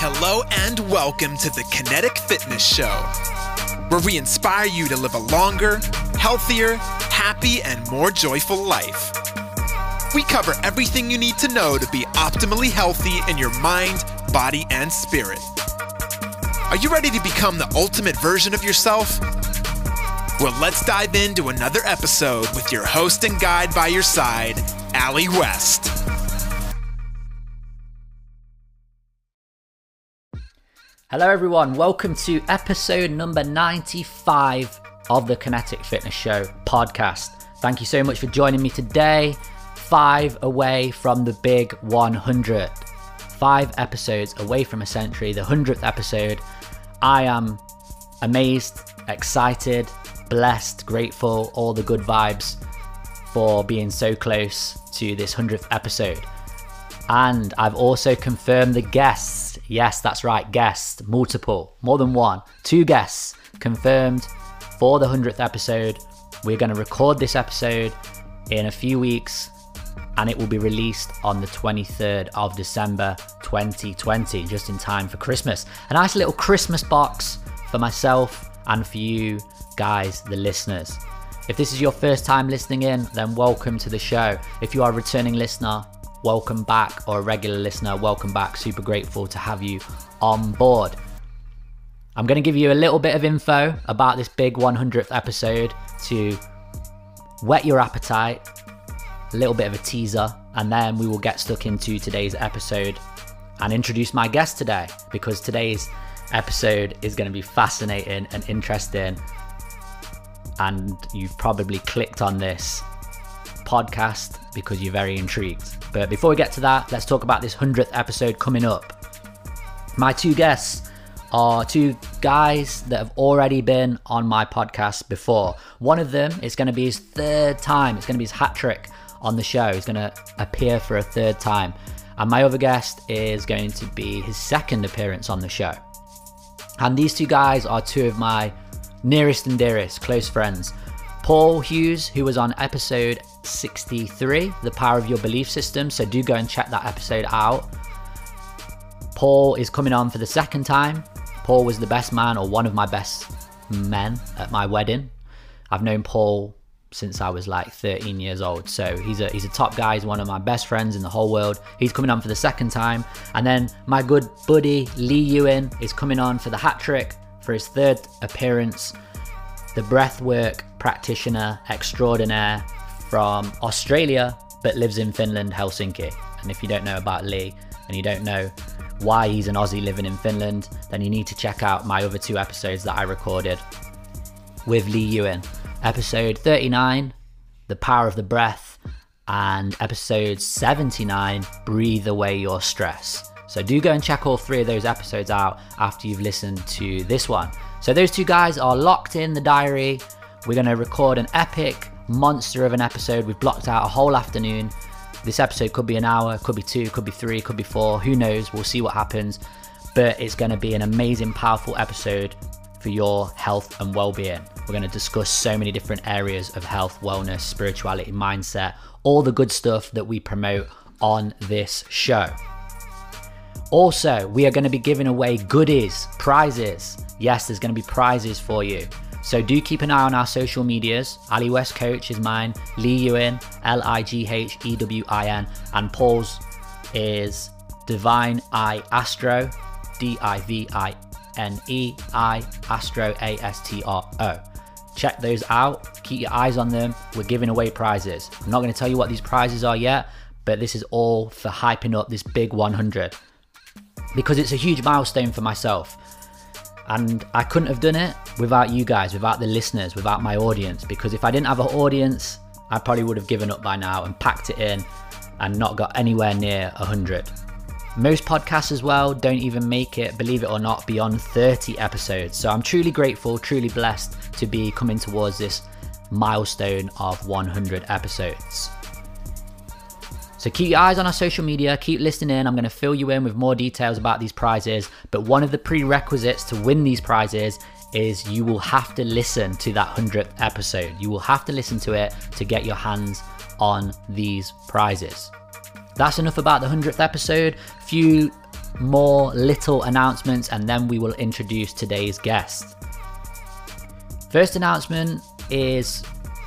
Hello and welcome to the Kinetic Fitness Show, where we inspire you to live a longer, healthier, happy, and more joyful life. We cover everything you need to know to be optimally healthy in your mind, body, and spirit. Are you ready to become the ultimate version of yourself? Well, let's dive into another episode with your host and guide by your side, Allie West. Hello everyone, welcome to episode number 95 of the Kinetic Fitness Show podcast. Thank you so much for joining me today. 5 away from the big 100. 5 episodes away from a century, the 100th episode. I am amazed, excited, blessed, grateful, all the good vibes for being so close to this 100th episode. And I've also confirmed the guests. Yes, that's right, guests, multiple, more than one, 2 guests confirmed for the 100th episode. We're going to record this episode in a few weeks and it will be released on the 23rd of December 2020, just in time for Christmas. A nice little Christmas box for myself and for you guys, the listeners. If this is your first time listening in, then welcome to the show. If you are a returning listener, welcome back, or a regular listener, welcome back. Super grateful to have you on board. I'm going to give you a little bit of info about this big 100th episode to whet your appetite, a little bit of a teaser, and then we will get stuck into today's episode and introduce my guest today, because today's episode is going to be fascinating and interesting, and you've probably clicked on this podcast because you're very intrigued. But before we get to that, let's talk about this 100th episode coming up. My 2 guests are 2 guys that have already been on my podcast before. One of them is going to be his 3rd time. It's going to be his hat trick on the show. He's going to appear for a 3rd time. And my other guest is going to be his 2nd appearance on the show. And these 2 guys are 2 of my nearest and dearest close friends. Paul Hughes, who was on episode 63, The Power of Your Belief System, so do go and check that episode out. Paul is coming on for the 2nd time. Paul was the best man, or one of my best men, at my wedding. I've known Paul since I was like 13 years old, so he's a top guy. He's one of my best friends in the whole world. He's coming on for the 2nd time. And then my good buddy Lee Ewan is coming on for the hat trick for his 3rd appearance. The breathwork practitioner extraordinaire from Australia, but lives in Finland, Helsinki. And if you don't know about Lee, and you don't know why he's an Aussie living in Finland, then you need to check out my other 2 episodes that I recorded with Lee Ewan. Episode 39, The Power of the Breath, and episode 79, Breathe Away Your Stress. So do go and check all 3 of those episodes out after you've listened to this one. So those 2 guys are locked in the diary. We're going to record an epic monster of an episode. We've blocked out a whole afternoon. This episode could be an hour, could be 2, could be 3, could be 4. Who knows? We'll see what happens. But it's going to be an amazing, powerful episode for your health and well-being. We're going to discuss so many different areas of health, wellness, spirituality, mindset, all the good stuff that we promote on this show. Also, we are going to be giving away goodies, prizes. Yes, there's going to be prizes for you. So do keep an eye on our social medias. Allie West Coach is mine, Lee Ewan, Lighewin, and Paul's is Divine I Astro, Divine Astro, Astro. Check those out, keep your eyes on them. We're giving away prizes. I'm not going to tell you what these prizes are yet, but this is all for hyping up this big 100, because it's a huge milestone for myself. And I couldn't have done it without you guys, without the listeners, without my audience. Because if I didn't have an audience, I probably would have given up by now and packed it in and not got anywhere near 100. Most podcasts as well don't even make it, believe it or not, beyond 30 episodes. So I'm truly grateful, truly blessed to be coming towards this milestone of 100 episodes. So keep your eyes on our social media, keep listening in. I'm going to fill you in with more details about these prizes. But one of the prerequisites to win these prizes is you will have to listen to that 100th episode. You will have to listen to it to get your hands on these prizes. That's enough about the 100th episode. Few more little announcements and then we will introduce today's guest. First announcement is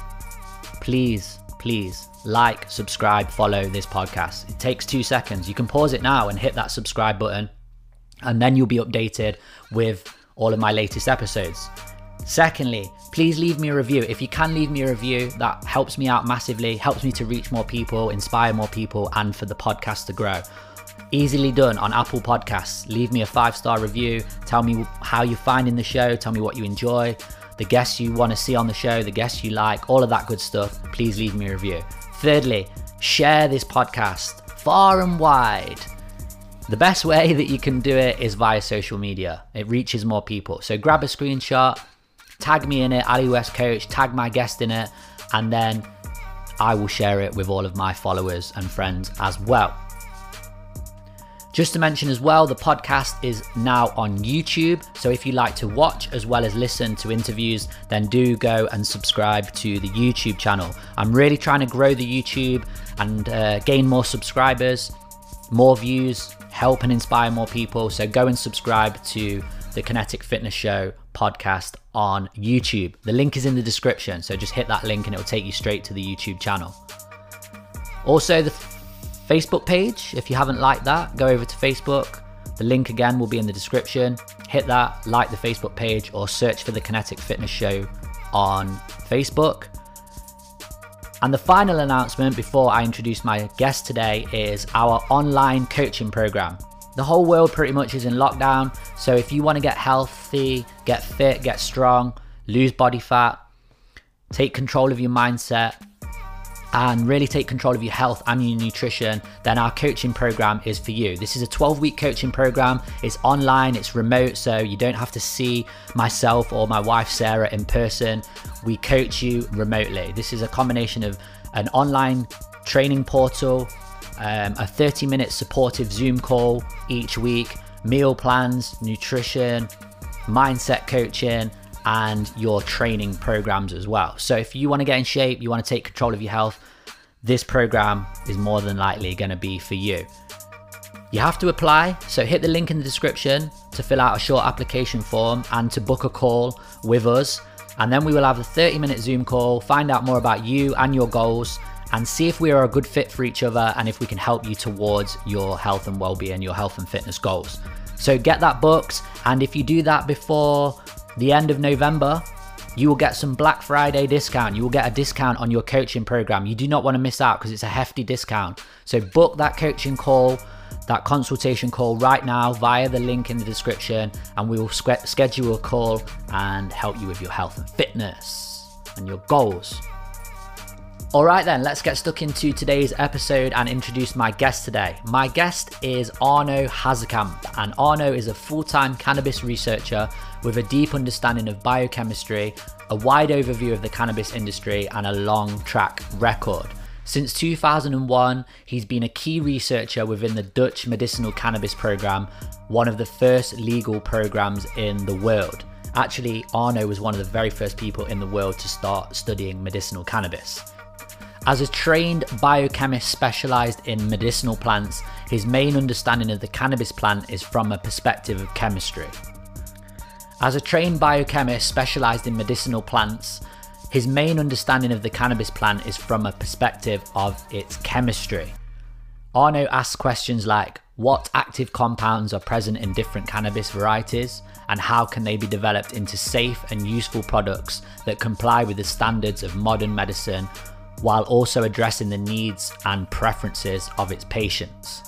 please like, subscribe, follow this podcast. It takes 2 seconds. You can pause it now and hit that subscribe button, and then you'll be updated with all of my latest episodes. Secondly, please leave me a review. If you can leave me a review, that helps me out massively, helps me to reach more people, inspire more people, and for the podcast to grow. Easily done on Apple Podcasts. Leave me a 5-star review. Tell me how you're finding the show. Tell me what you enjoy, the guests you want to see on the show, the guests you like, all of that good stuff. Please leave me a review. Thirdly, share this podcast far and wide. The best way that you can do it is via social media. It reaches more people. So grab a screenshot, tag me in it, Ali West Coach, tag my guest in it, and then I will share it with all of my followers and friends as well. Just to mention as well, the podcast is now on YouTube. So if you like to watch as well as listen to interviews, then do go and subscribe to the YouTube channel. I'm really trying to grow the YouTube and gain more subscribers, more views, help and inspire more people. So go and subscribe to the Kinetic Fitness Show podcast on YouTube. The link is in the description. So just hit that link and it will take you straight to the YouTube channel. Also, the Facebook page, if you haven't liked that, go over to Facebook. The link again will be in the description. Hit that, like the Facebook page, or search for the Kinetic Fitness Show on Facebook. And the final announcement before I introduce my guest today is our online coaching program. The whole world pretty much is in lockdown. So if you want to get healthy, get fit, get strong, lose body fat, take control of your mindset, and really take control of your health and your nutrition, then our coaching program is for you. This is a 12-week coaching program. It's online, it's remote, so you don't have to see myself or my wife Sarah in person. We coach you remotely. This is a combination of an online training portal, a 30-minute supportive Zoom call each week, meal plans, nutrition, mindset coaching, and your training programs as well. So if you want to get in shape, you want to take control of your health, this program is more than likely going to be for you. You have to apply, so hit the link in the description to fill out a short application form and to book a call with us. And then we will have a 30-minute Zoom call, find out more about you and your goals, and see if we are a good fit for each other and if we can help you towards your health and well-being, your health and fitness goals. So get that booked, and if you do that before the end of November, you will get some Black Friday discount. You will get a discount on your coaching program. You do not want to miss out because it's a hefty discount. So book that coaching call, that consultation call right now via the link in the description, and we will schedule a call and help you with your health and fitness and your goals. All right then, let's get stuck into today's episode and introduce my guest today. My guest is Arno Hazekamp, and Arno is a full-time cannabis researcher with a deep understanding of biochemistry, a wide overview of the cannabis industry, and a long track record. Since 2001, he's been a key researcher within the Dutch medicinal cannabis program, one of the first legal programs in the world. Actually, Arno was one of the very first people in the world to start studying medicinal cannabis. As a trained biochemist specialized in medicinal plants, his main understanding of the cannabis plant is from a perspective of chemistry. As a trained biochemist specialized in medicinal plants, his main understanding of the cannabis plant is from a perspective of its chemistry. Arno asks questions like, what active compounds are present in different cannabis varieties, and how can they be developed into safe and useful products that comply with the standards of modern medicine, while also addressing the needs and preferences of its patients.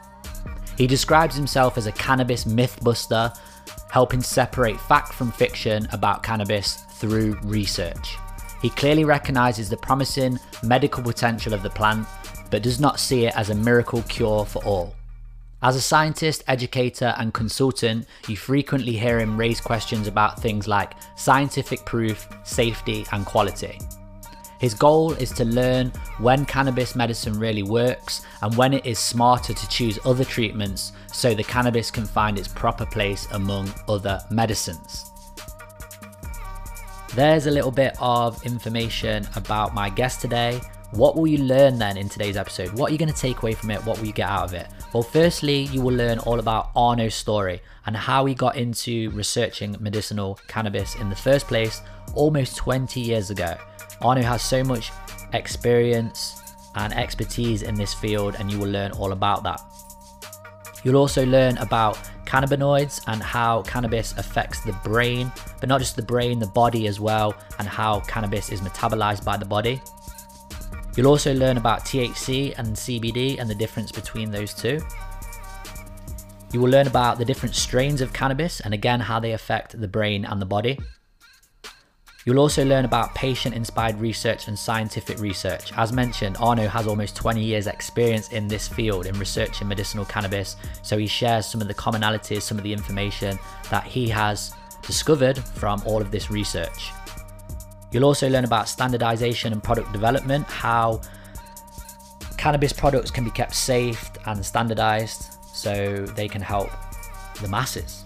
He describes himself as a cannabis mythbuster, helping separate fact from fiction about cannabis through research. He clearly recognizes the promising medical potential of the plant, but does not see it as a miracle cure for all. As a scientist, educator, and consultant, you frequently hear him raise questions about things like scientific proof, safety, and quality. His goal is to learn when cannabis medicine really works and when it is smarter to choose other treatments so the cannabis can find its proper place among other medicines. There's a little bit of information about my guest today. What will you learn then in today's episode? What are you going to take away from it? What will you get out of it? Well, firstly, you will learn all about Arno's story and how he got into researching medicinal cannabis in the first place almost 20 years ago. Arno has so much experience and expertise in this field, and you will learn all about that. You'll also learn about cannabinoids and how cannabis affects the brain, but not just the brain, the body as well, and how cannabis is metabolized by the body. You'll also learn about THC and CBD and the difference between those two. You will learn about the different strains of cannabis and again how they affect the brain and the body. You'll also learn about patient-inspired research and scientific research. As mentioned, Arno has almost 20 years experience in this field in researching medicinal cannabis, so he shares some of the commonalities, some of the information that he has discovered from all of this research. You'll also learn about standardization and product development, how cannabis products can be kept safe and standardized so they can help the masses.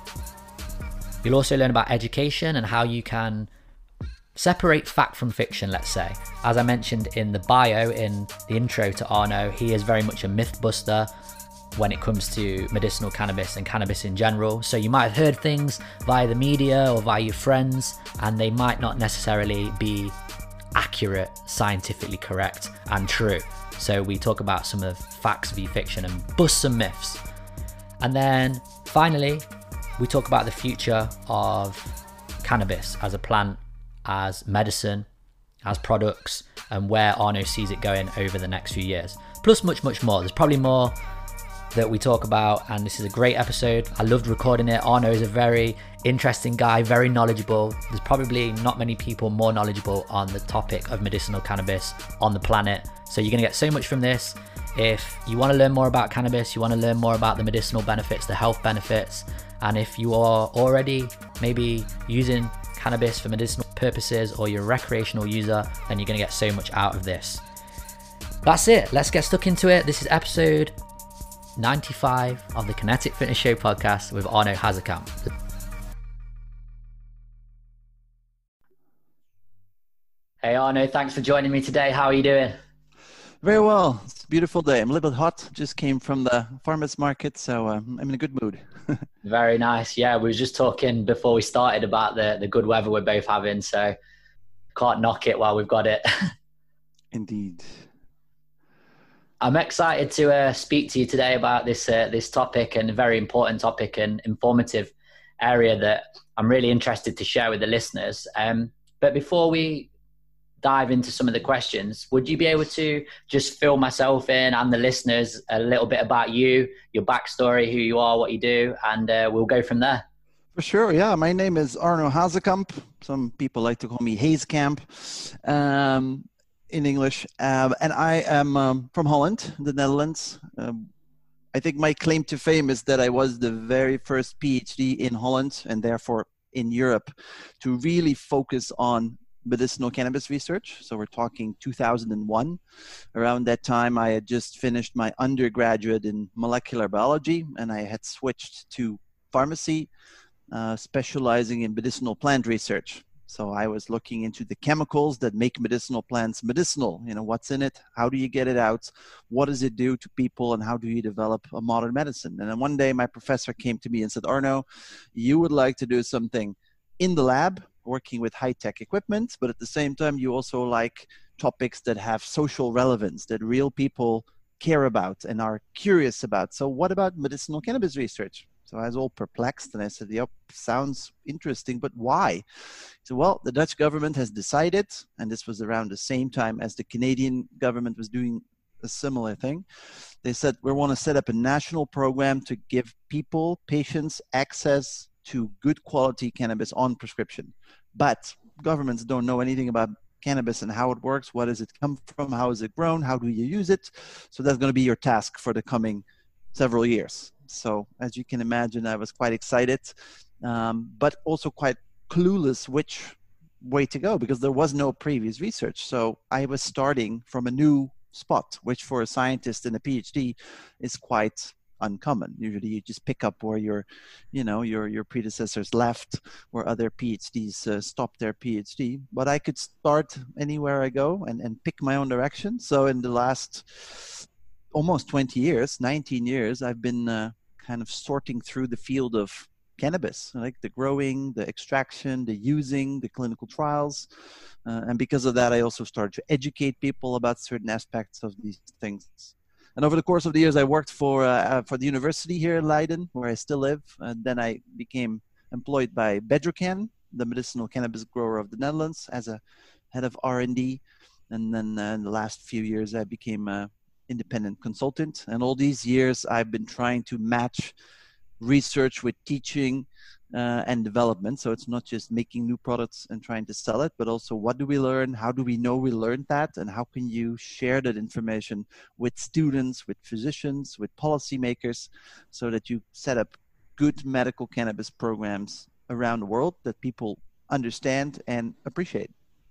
You'll also learn about education and how you can separate fact from fiction, let's say. As I mentioned in the bio, in the intro to Arno, he is very much a myth buster when it comes to medicinal cannabis and cannabis in general. So you might have heard things via the media or via your friends, and they might not necessarily be accurate, scientifically correct and true. So we talk about some of facts v fiction and bust some myths. And then finally, we talk about the future of cannabis as a plant, as medicine, as products, and where Arno sees it going over the next few years. Plus much, much more. There's probably more that we talk about, and this is a great episode. I loved recording it. Arno is a very interesting guy, very knowledgeable. There's probably not many people more knowledgeable on the topic of medicinal cannabis on the planet. So you're gonna get so much from this. If you wanna learn more about cannabis, you wanna learn more about the medicinal benefits, the health benefits, and if you are already maybe using cannabis for medicinal purposes or you're a recreational user, then you're gonna get so much out of this. That's it, let's get stuck into it. This is episode 95 of the Kinetic Fitness Show podcast with Arno Hazekamp. Hey Arno, thanks for joining me today. How are you doing? Very well. It's a beautiful day. I'm a little bit hot. Just came from the farmers market, so I'm in a good mood. Very nice. Yeah, we were just talking before we started about the good weather we're both having, so can't knock it while we've got it. Indeed. I'm excited to speak to you today about this topic, and a very important topic and informative area that I'm really interested to share with the listeners. But before we dive into some of the questions, would you be able to just fill myself in and the listeners a little bit about you, your backstory, who you are, what you do, and we'll go from there. For sure, yeah. My name is Arno Hazekamp. Some people like to call me Hazekamp in English. And I am from Holland, the Netherlands. I think my claim to fame is that I was the very first PhD in Holland, and therefore in Europe, to really focus on medicinal cannabis research. So we're talking 2001. Around that time, I had just finished my undergraduate in molecular biology, and I had switched to pharmacy, specializing in medicinal plant research. So I was looking into the chemicals that make medicinal plants medicinal. You know, what's in it? How do you get it out? What does it do to people? And how do you develop a modern medicine? And then one day my professor came to me and said, Arno, you would like to do something in the lab, working with high-tech equipment, but at the same time, you also like topics that have social relevance, that real people care about and are curious about. So what about medicinal cannabis research? So I was all perplexed, and I said, yep, sounds interesting, but why? So, well, the Dutch government has decided, and this was around the same time as the Canadian government was doing a similar thing. They said, we want to set up a national program to give people, patients, access to good quality cannabis on prescription. But governments don't know anything about cannabis and how it works. What does it come from? How is it grown? How do you use it? So that's going to be your task for the coming several years. So as you can imagine, I was quite excited, but also quite clueless which way to go, because there was no previous research. So I was starting from a new spot, which for a scientist and a PhD is quite uncommon. Usually you just pick up where your predecessors left, where other PhDs stopped their PhD. But I could start anywhere I go and pick my own direction. So in the last almost 20 years, 19 years, I've been kind of sorting through the field of cannabis, like the growing, the extraction, the using, the clinical trials. And because of that, I also started to educate people about certain aspects of these things. And over the course of the years, I worked for the university here in Leiden, where I still live. And then I became employed by Bedrocan, the medicinal cannabis grower of the Netherlands, as a head of R&D. And then in the last few years, I became an independent consultant. And all these years, I've been trying to match research with teaching and development. So it's not just making new products and trying to sell it, but also what do we learn? How do we know we learned that? And how can you share that information with students, with physicians, with policymakers, so that you set up good medical cannabis programs around the world that people understand and appreciate.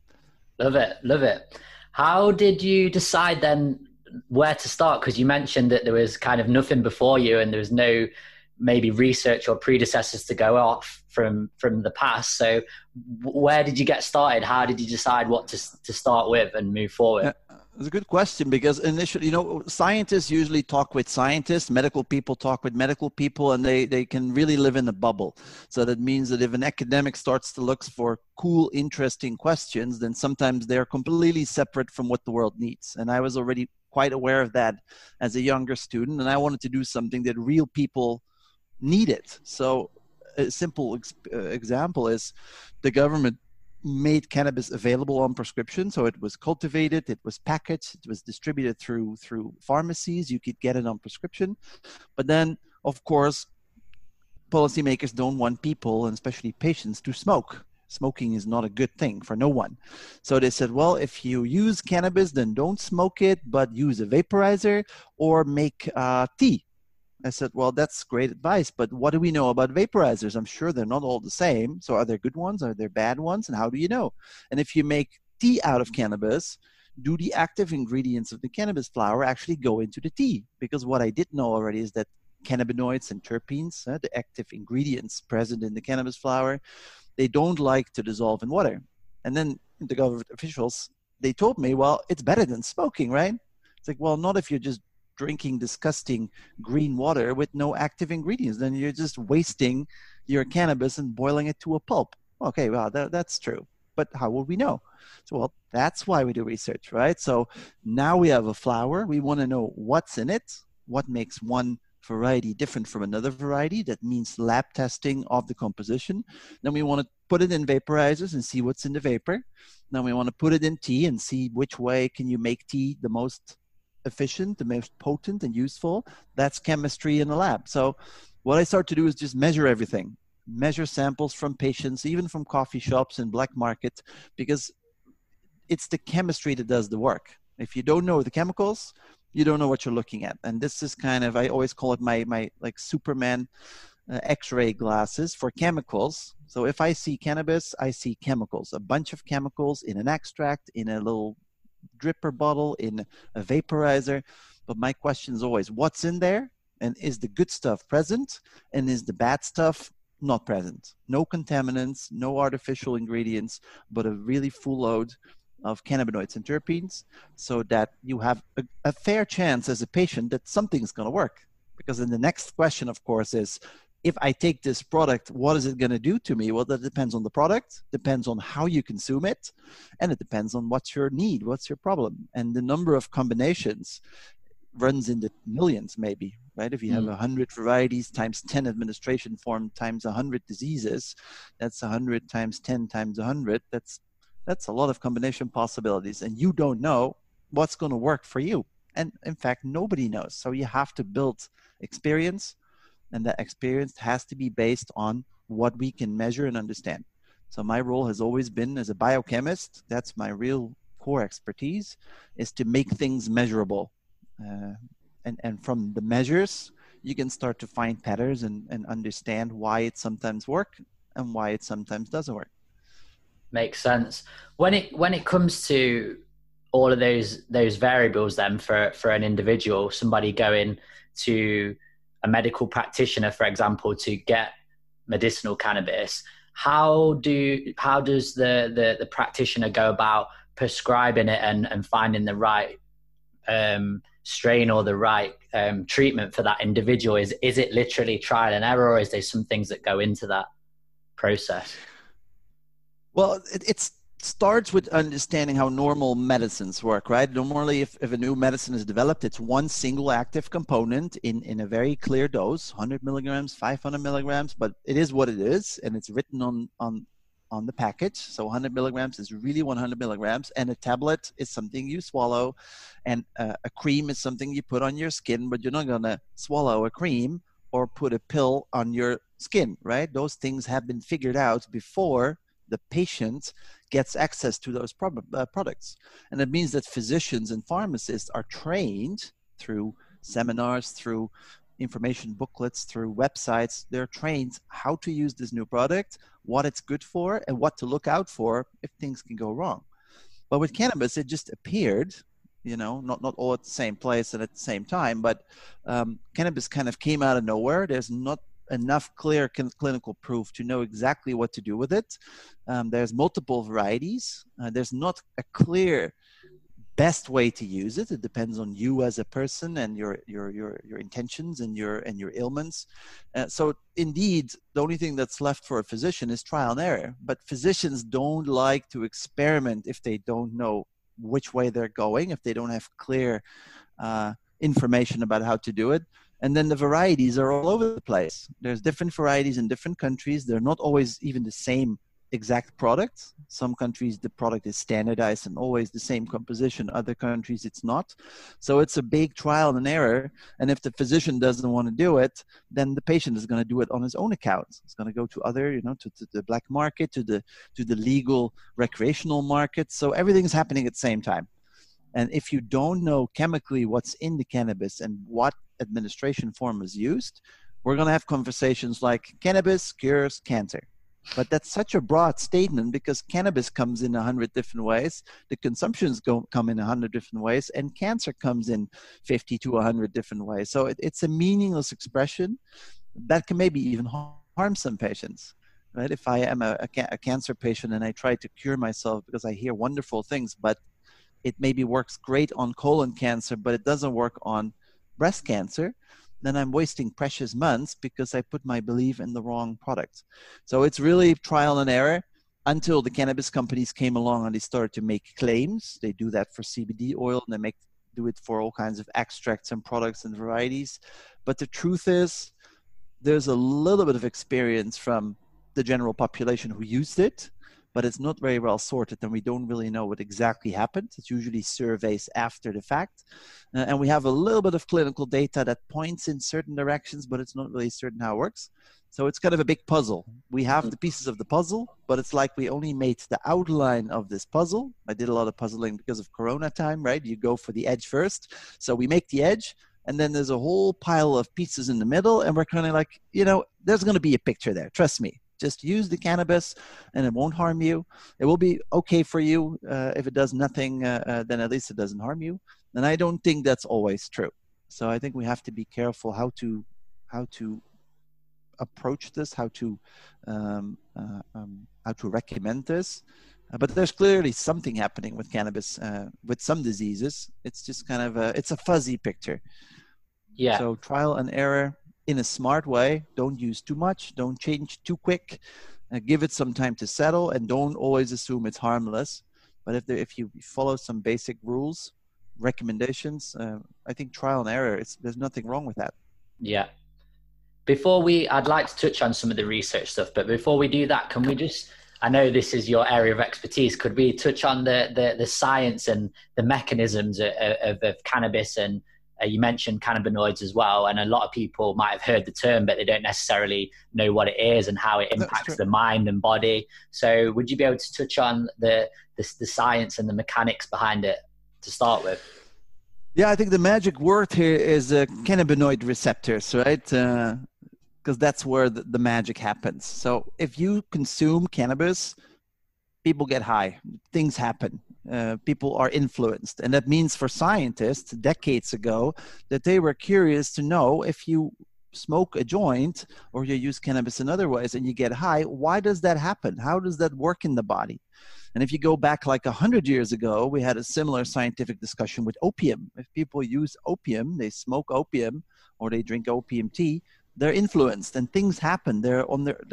Love it. Love it. How did you decide then where to start? Because you mentioned that there was kind of nothing before you and there was no maybe research or predecessors to go off from the past. So where did you get started? How did you decide what to start with and move forward? It's a good question, because initially, scientists usually talk with scientists, medical people talk with medical people, and they can really live in a bubble. So that means that if an academic starts to look for cool, interesting questions, then sometimes they're completely separate from what the world needs. And I was already quite aware of that as a younger student, and I wanted to do something that real people needed. So a simple example is the government made cannabis available on prescription. So it was cultivated, it was packaged, it was distributed through pharmacies. You could get it on prescription. But then, of course, policymakers don't want people, and especially patients, to smoke. Smoking is not a good thing for no one. So they said, well, if you use cannabis, then don't smoke it, but use a vaporizer or make tea. I said, well, that's great advice, but what do we know about vaporizers? I'm sure they're not all the same. So are there good ones? Are there bad ones? And how do you know? And if you make tea out of cannabis, do the active ingredients of the cannabis flower actually go into the tea? Because what I did know already is that cannabinoids and terpenes, the active ingredients present in the cannabis flower, they don't like to dissolve in water. And then the government officials, they told me, well, it's better than smoking, right? It's like, well, not if you're just drinking disgusting green water with no active ingredients. Then you're just wasting your cannabis and boiling it to a pulp. Okay, well, that's true. But how will we know? So, well, that's why we do research, right? So now we have a flower. We want to know what's in it, what makes one variety different from another variety. That means lab testing of the composition. Then we want to put it in vaporizers and see what's in the vapor. Then we want to put it in tea and see which way can you make tea the most efficient, the most potent and useful. That's chemistry in the lab. So what I start to do is just measure everything, measure samples from patients, even from coffee shops and black market, because it's the chemistry that does the work. If you don't know the chemicals, you don't know what you're looking at. And this is kind of, I always call it my like Superman X-ray glasses for chemicals. So if I see cannabis, I see chemicals, a bunch of chemicals in an extract, in a little dripper bottle, in a vaporizer. But my question is always, what's in there? And is the good stuff present? And is the bad stuff not present? No contaminants, no artificial ingredients, but a really full load of cannabinoids and terpenes, so that you have a fair chance as a patient that something's going to work. Because then the next question, of course, is, if I take this product, what is it going to do to me? Well, that depends on the product, depends on how you consume it, and it depends on what's your need, what's your problem. And the number of combinations runs in the millions, maybe, right? If you have 100 varieties times 10 administration form times 100 diseases, that's 100 times 10 times 100. That's a lot of combination possibilities. And you don't know what's going to work for you. And in fact, nobody knows. So you have to build experience. And that experience has to be based on what we can measure and understand. So my role has always been, as a biochemist, that's my real core expertise, is to make things measurable. And from the measures, you can start to find patterns and understand why it sometimes works and why it sometimes doesn't work. Makes sense. When it comes to all of those variables, then for an individual, somebody going to a medical practitioner, for example, to get medicinal cannabis, how does the practitioner go about prescribing it and finding the right strain or the right treatment for that individual? Is it literally trial and error, or is there some things that go into that process? Well, it starts with understanding how normal medicines work, right? Normally, if a new medicine is developed, it's one single active component in a very clear dose, 100 milligrams, 500 milligrams, but it is what it is, and it's written on the package. So 100 milligrams is really 100 milligrams, and a tablet is something you swallow, and a cream is something you put on your skin, but you're not going to swallow a cream or put a pill on your skin, right? Those things have been figured out before the patient gets access to those products. And that means that physicians and pharmacists are trained through seminars, through information booklets, through websites. They're trained how to use this new product, what it's good for, and what to look out for if things can go wrong. But with cannabis, it just appeared, not all at the same place and at the same time, but cannabis kind of came out of nowhere. There's not enough clear clinical proof to know exactly what to do with it. There's multiple varieties. There's not a clear best way to use it. It depends on you as a person and your intentions and your ailments. So indeed, the only thing that's left for a physician is trial and error. But physicians don't like to experiment if they don't know which way they're going, if they don't have clear information about how to do it. And then the varieties are all over the place. There's different varieties in different countries. They're not always even the same exact product. Some countries, the product is standardized and always the same composition. Other countries, it's not. So it's a big trial and error. And if the physician doesn't want to do it, then the patient is going to do it on his own account. It's going to go to other, to the black market, to the legal recreational market. So everything's happening at the same time. And if you don't know chemically what's in the cannabis and what administration form is used, we're going to have conversations like cannabis cures cancer. But that's such a broad statement because cannabis comes in 100 different ways, the consumptions come in 100 different ways, and cancer comes in 50 to 100 different ways. So it's a meaningless expression that can maybe even harm some patients. Right? If I am a cancer patient and I try to cure myself because I hear wonderful things, but it maybe works great on colon cancer, but it doesn't work on breast cancer, then I'm wasting precious months because I put my belief in the wrong product. So it's really trial and error until the cannabis companies came along and they started to make claims. They do that for CBD oil, and they do it for all kinds of extracts and products and varieties. But the truth is, there's a little bit of experience from the general population who used it, but it's not very well sorted, and we don't really know what exactly happened. It's usually surveys after the fact. And we have a little bit of clinical data that points in certain directions, but it's not really certain how it works. So it's kind of a big puzzle. We have the pieces of the puzzle, but it's like we only made the outline of this puzzle. I did a lot of puzzling because of Corona time, right? You go for the edge first. So we make the edge, and then there's a whole pile of pieces in the middle, and we're kind of like, there's going to be a picture there. Trust me. Just use the cannabis and it won't harm you. It will be okay for you. If it does nothing, then at least it doesn't harm you. And I don't think that's always true. So I think we have to be careful how to approach this, how to recommend this. But there's clearly something happening with cannabis with some diseases. It's just kind of it's a fuzzy picture. Yeah. So trial and error. In a smart way, don't use too much, don't change too quick, give it some time to settle, and don't always assume it's harmless. But if you follow some basic rules, recommendations, I think trial and error, there's nothing wrong with that. Yeah. I'd like to touch on some of the research stuff, but before we do that, can we just, I know this is your area of expertise, could we touch on the science and the mechanisms of cannabis? And you mentioned cannabinoids as well, and a lot of people might have heard the term, but they don't necessarily know what it is and how it impacts the mind and body. So would you be able to touch on the science and the mechanics behind it to start with? Yeah, I think the magic word here is cannabinoid receptors, right? Because that's where the magic happens. So if you consume cannabis, people get high, things happen. People are influenced. And that means for scientists decades ago that they were curious to know, if you smoke a joint or you use cannabis in other ways and you get high, why does that happen? How does that work in the body? And if you go back like 100 years ago, we had a similar scientific discussion with opium. If people use opium, they smoke opium or they drink opium tea, they're influenced and things happen. They're on their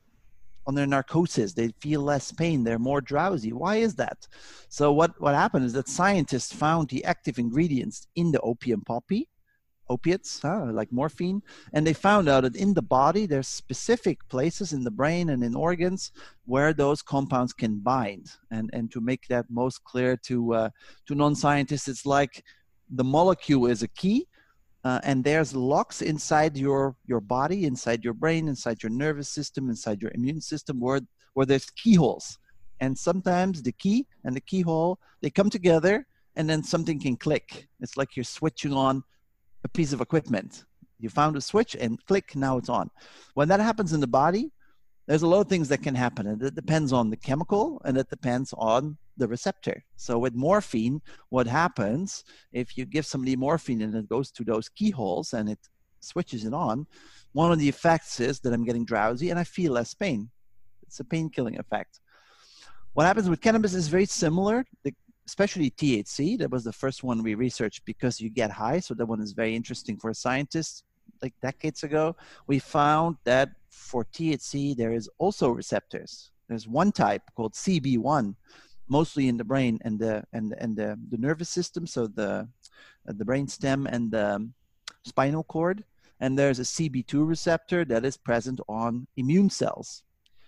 on their narcosis. They feel less pain. They're more drowsy. Why is that? So what happened is that scientists found the active ingredients in the opium poppy, opiates, like morphine, and they found out that in the body there's specific places in the brain and in organs where those compounds can bind. And to make that most clear to non-scientists, it's like the molecule is a key, and there's locks inside your body, inside your brain, inside your nervous system, inside your immune system, where there's keyholes. And sometimes the key and the keyhole, they come together, and then something can click. It's like you're switching on a piece of equipment. You found a switch and click, now it's on. When that happens in the body, there's a lot of things that can happen, and it depends on the chemical and it depends on the receptor. So with morphine, what happens if you give somebody morphine and it goes to those keyholes and it switches it on, one of the effects is that I'm getting drowsy and I feel less pain. It's a pain-killing effect. What happens with cannabis is very similar. Especially THC, that was the first one we researched because you get high. So that one is very interesting for scientists. Like decades ago, we found that for THC, there is also receptors. There's one type called CB1, mostly in the brain and the nervous system. So the brain stem and the spinal cord. And there's a CB2 receptor that is present on immune cells.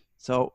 So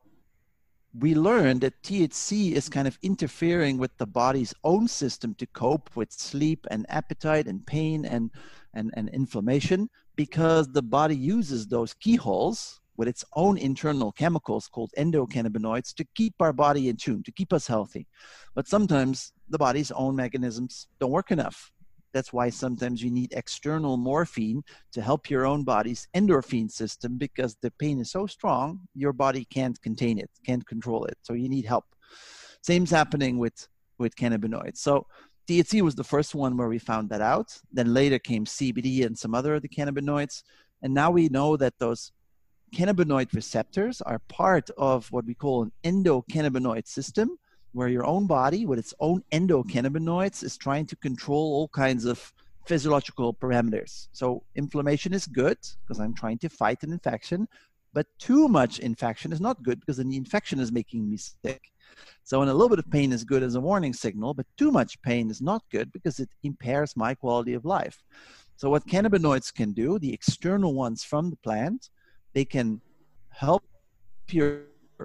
we learned that THC is kind of interfering with the body's own system to cope with sleep and appetite and pain and inflammation, because the body uses those keyholes with its own internal chemicals called endocannabinoids to keep our body in tune, to keep us healthy. But sometimes the body's own mechanisms don't work enough. That's why sometimes you need external morphine to help your own body's endorphin system, because the pain is so strong, your body can't contain it, can't control it. So you need help. Same's happening with cannabinoids. So THC was the first one where we found that out. Then later came CBD and some other of the cannabinoids. And now we know that those cannabinoid receptors are part of what we call an endocannabinoid system, where your own body with its own endocannabinoids is trying to control all kinds of physiological parameters. So inflammation is good because I'm trying to fight an infection, but too much infection is not good because then the infection is making me sick. So when a little bit of pain is good as a warning signal, but too much pain is not good because it impairs my quality of life. So what cannabinoids can do, the external ones from the plant, they can help your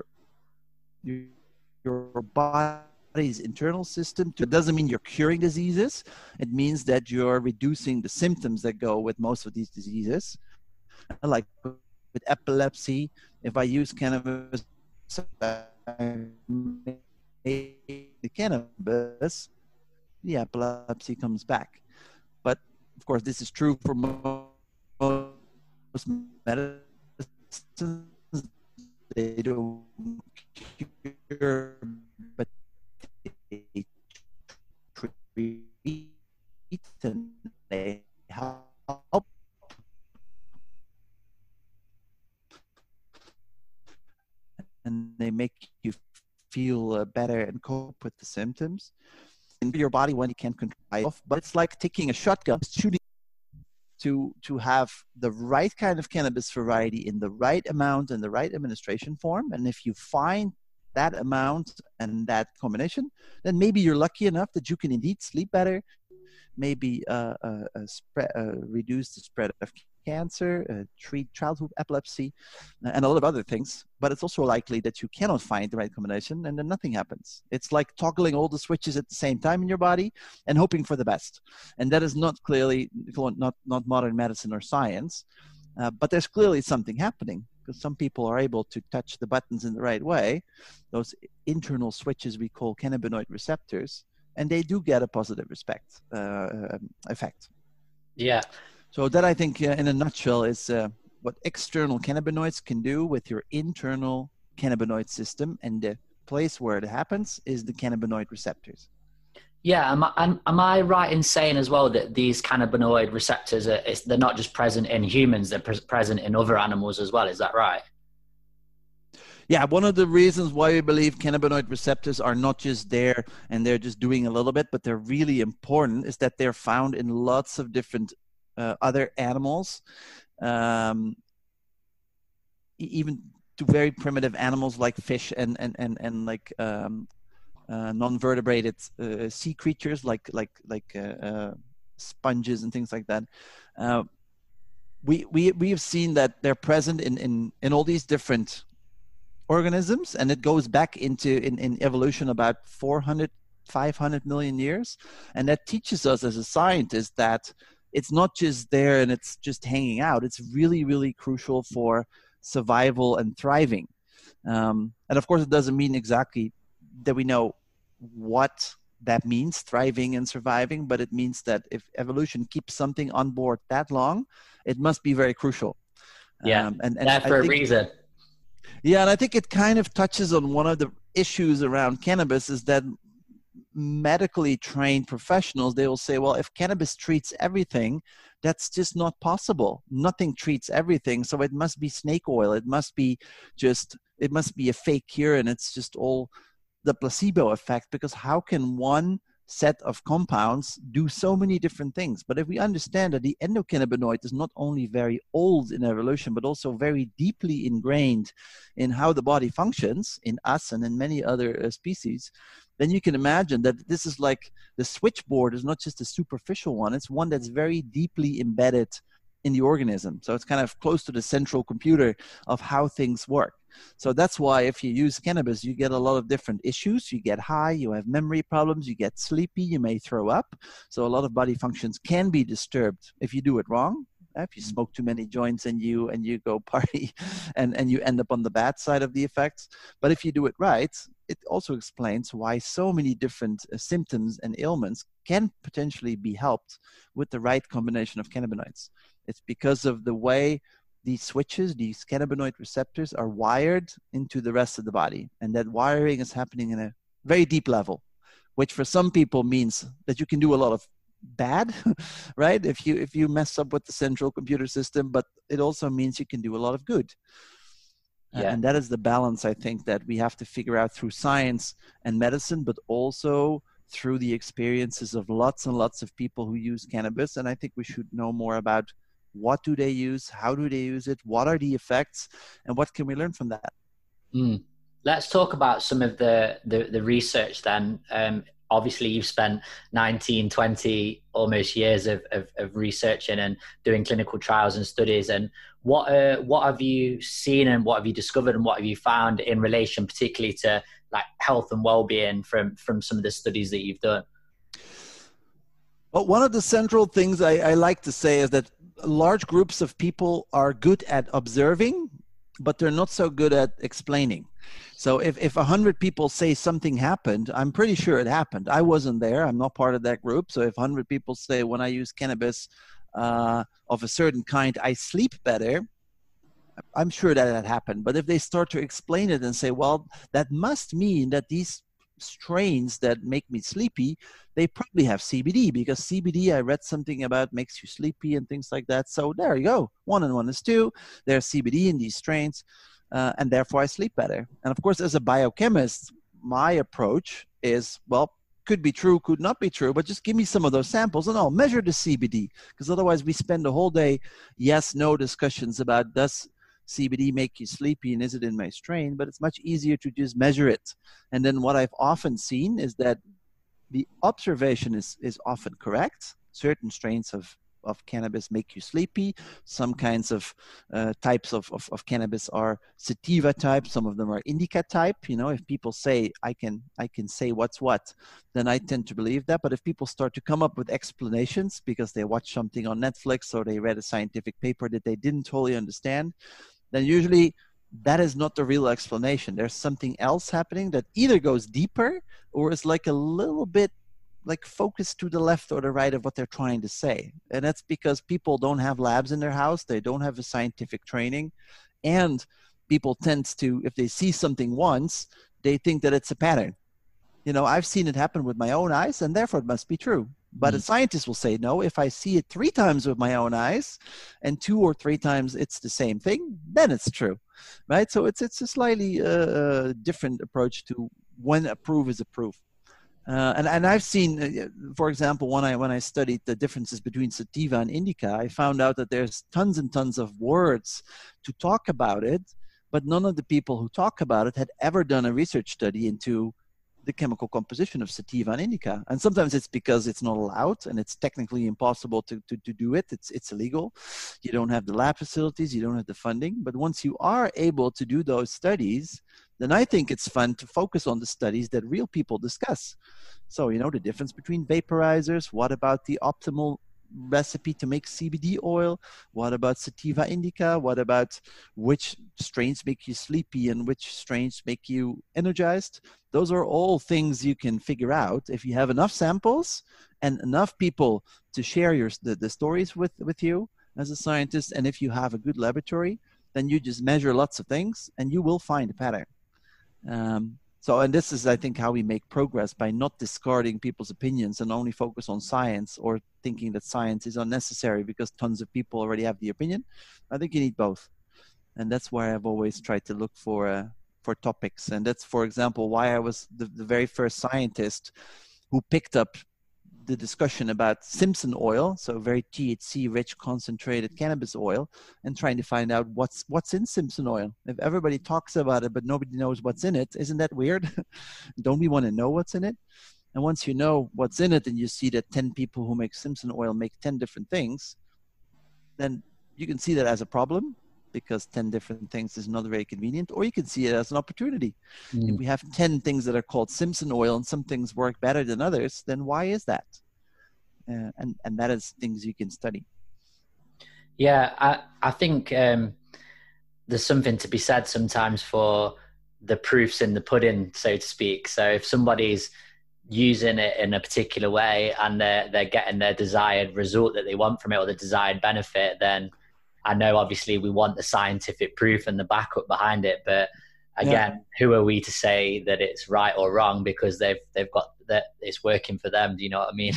body's internal system. It doesn't mean you're curing diseases. It means that you're reducing the symptoms that go with most of these diseases. Like with epilepsy, if I use cannabis, the cannabis, the epilepsy comes back. But of course, this is true for most medicines. They don't cure, but they treat and they help. And they make you feel better and cope with the symptoms. And your body when you can't control it, but it's like taking a shotgun, shooting to have the right kind of cannabis variety in the right amount and the right administration form. And if you find that amount and that combination, then maybe you're lucky enough that you can indeed sleep better, maybe reduce the spread of cancer, treat childhood epilepsy, and a lot of other things. But it's also likely that you cannot find the right combination and then nothing happens. It's like toggling all the switches at the same time in your body and hoping for the best. And that is not clearly not modern medicine or science, but there's clearly something happening because some people are able to touch the buttons in the right way, those internal switches we call cannabinoid receptors, and they do get a positive effect. Yeah. So that, I think, in a nutshell, is what external cannabinoids can do with your internal cannabinoid system. And the place where it happens is the cannabinoid receptors. Yeah. Am I right in saying as well that these cannabinoid receptors, they're not just present in humans, they're present in other animals as well? Is that right? Yeah, one of the reasons why we believe cannabinoid receptors are not just there and they're just doing a little bit, but they're really important, is that they're found in lots of different other animals, even to very primitive animals like fish and like non-vertebrated sea creatures like sponges and things like that. We have seen that they're present in all these different organisms, and it goes back into in evolution about 500 million years, and that teaches us as a scientist that it's not just there and it's just hanging out. It's really, really crucial for survival and thriving. And of course, it doesn't mean exactly that we know what that means, thriving and surviving, but it means that if evolution keeps something on board that long, it must be very crucial. Yeah, and that for a reason. Yeah, and I think it kind of touches on one of the issues around cannabis, is that medically trained professionals, they will say, well, if cannabis treats everything, that's just not possible. Nothing treats everything, so it must be snake oil. It must be a fake cure, and it's just all the placebo effect, because how can one set of compounds do so many different things? But if we understand that the endocannabinoid is not only very old in evolution, but also very deeply ingrained in how the body functions in us and in many other species, then you can imagine that this is like the switchboard is not just a superficial one, it's one that's very deeply embedded in the organism. So it's kind of close to the central computer of how things work. So that's why if you use cannabis, you get a lot of different issues. You get high, you have memory problems, you get sleepy, you may throw up. So a lot of body functions can be disturbed if you do it wrong. If you smoke too many joints and you go party and you end up on the bad side of the effects. But if you do it right, it also explains why so many different symptoms and ailments can potentially be helped with the right combination of cannabinoids. It's because of the way these switches, these cannabinoid receptors, are wired into the rest of the body. And that wiring is happening in a very deep level, which for some people means that you can do a lot of bad, right? If you mess up with the central computer system, but it also means you can do a lot of good. Yeah. And that is the balance, I think, that we have to figure out through science and medicine, but also through the experiences of lots and lots of people who use cannabis. And I think we should know more about what do they use, how do they use it, what are the effects, and what can we learn from that? Let's talk about some of the research then. Obviously, you've spent 19, 20 almost years of researching and doing clinical trials and studies. And what have you seen and what have you discovered and what have you found in relation particularly to like health and well-being from some of the studies that you've done? Well, one of the central things I like to say is that large groups of people are good at observing, but they're not so good at explaining. So if 100 people say something happened, I'm pretty sure it happened. I wasn't there. I'm not part of that group. So if 100 people say, when I use cannabis of a certain kind, I sleep better, I'm sure that happened. But if they start to explain it and say, well, that must mean that these strains that make me sleepy, they probably have CBD, because CBD, I read something about, makes you sleepy and things like that. So there you go. 1 and 1 is 2. There's CBD in these strains, and therefore I sleep better. And of course, as a biochemist, my approach is, well, could be true, could not be true, but just give me some of those samples and I'll measure the CBD, because otherwise we spend the whole day yes-no discussions about does CBD make you sleepy and is it in my strain, but it's much easier to just measure it. And then what I've often seen is that the observation is often correct. Certain strains of cannabis make you sleepy. Some kinds of types of cannabis are sativa type. Some of them are indica type. You know, if people say I can say what's what, then I tend to believe that. But if people start to come up with explanations because they watched something on Netflix or they read a scientific paper that they didn't totally understand, then usually that is not the real explanation. There's something else happening that either goes deeper or is like a little bit like focused to the left or the right of what they're trying to say. And that's because people don't have labs in their house. They don't have a scientific training. And people tend to, if they see something once, they think that it's a pattern. You know, I've seen it happen with my own eyes and therefore it must be true. But a scientist will say, no, if I see it 3 times with my own eyes and 2 or 3 times it's the same thing, then it's true, right? So it's a slightly different approach to when a proof is a proof. And I've seen, for example, when I studied the differences between sativa and indica, I found out that there's tons and tons of words to talk about it, but none of the people who talk about it had ever done a research study into the chemical composition of sativa and indica. And sometimes it's because it's not allowed and it's technically impossible to do it. It's illegal. You don't have the lab facilities, you don't have the funding. But once you are able to do those studies, then I think it's fun to focus on the studies that real people discuss. So, you know, the difference between vaporizers, what about the optimal recipe to make CBD oil, what about sativa indica, what about which strains make you sleepy and which strains make you energized. Those are all things you can figure out if you have enough samples and enough people to share the stories with you as a scientist. And if you have a good laboratory, then you just measure lots of things and you will find a pattern. And this is, I think, how we make progress, by not discarding people's opinions and only focus on science, or thinking that science is unnecessary because tons of people already have the opinion. I think you need both. And that's why I've always tried to look for topics. And that's, for example, why I was the very first scientist who picked up the discussion about Simpson oil, so very THC-rich concentrated cannabis oil, and trying to find out what's in Simpson oil. If everybody talks about it, but nobody knows what's in it, isn't that weird? Don't we want to know what's in it? And once you know what's in it and you see that 10 people who make Simpson oil make 10 different things, then you can see that as a problem, because 10 different things is not very convenient, or you can see it as an opportunity. If we have 10 things that are called Simpson oil and some things work better than others, then why is that? And that is things you can study. Yeah, I think there's something to be said sometimes for the proofs in the pudding, so to speak. So if somebody's using it in a particular way and they're getting their desired result that they want from it, or the desired benefit, then I know obviously we want the scientific proof and the backup behind it, but again, who are we to say that it's right or wrong because they've got that it's working for them? Do you know what I mean?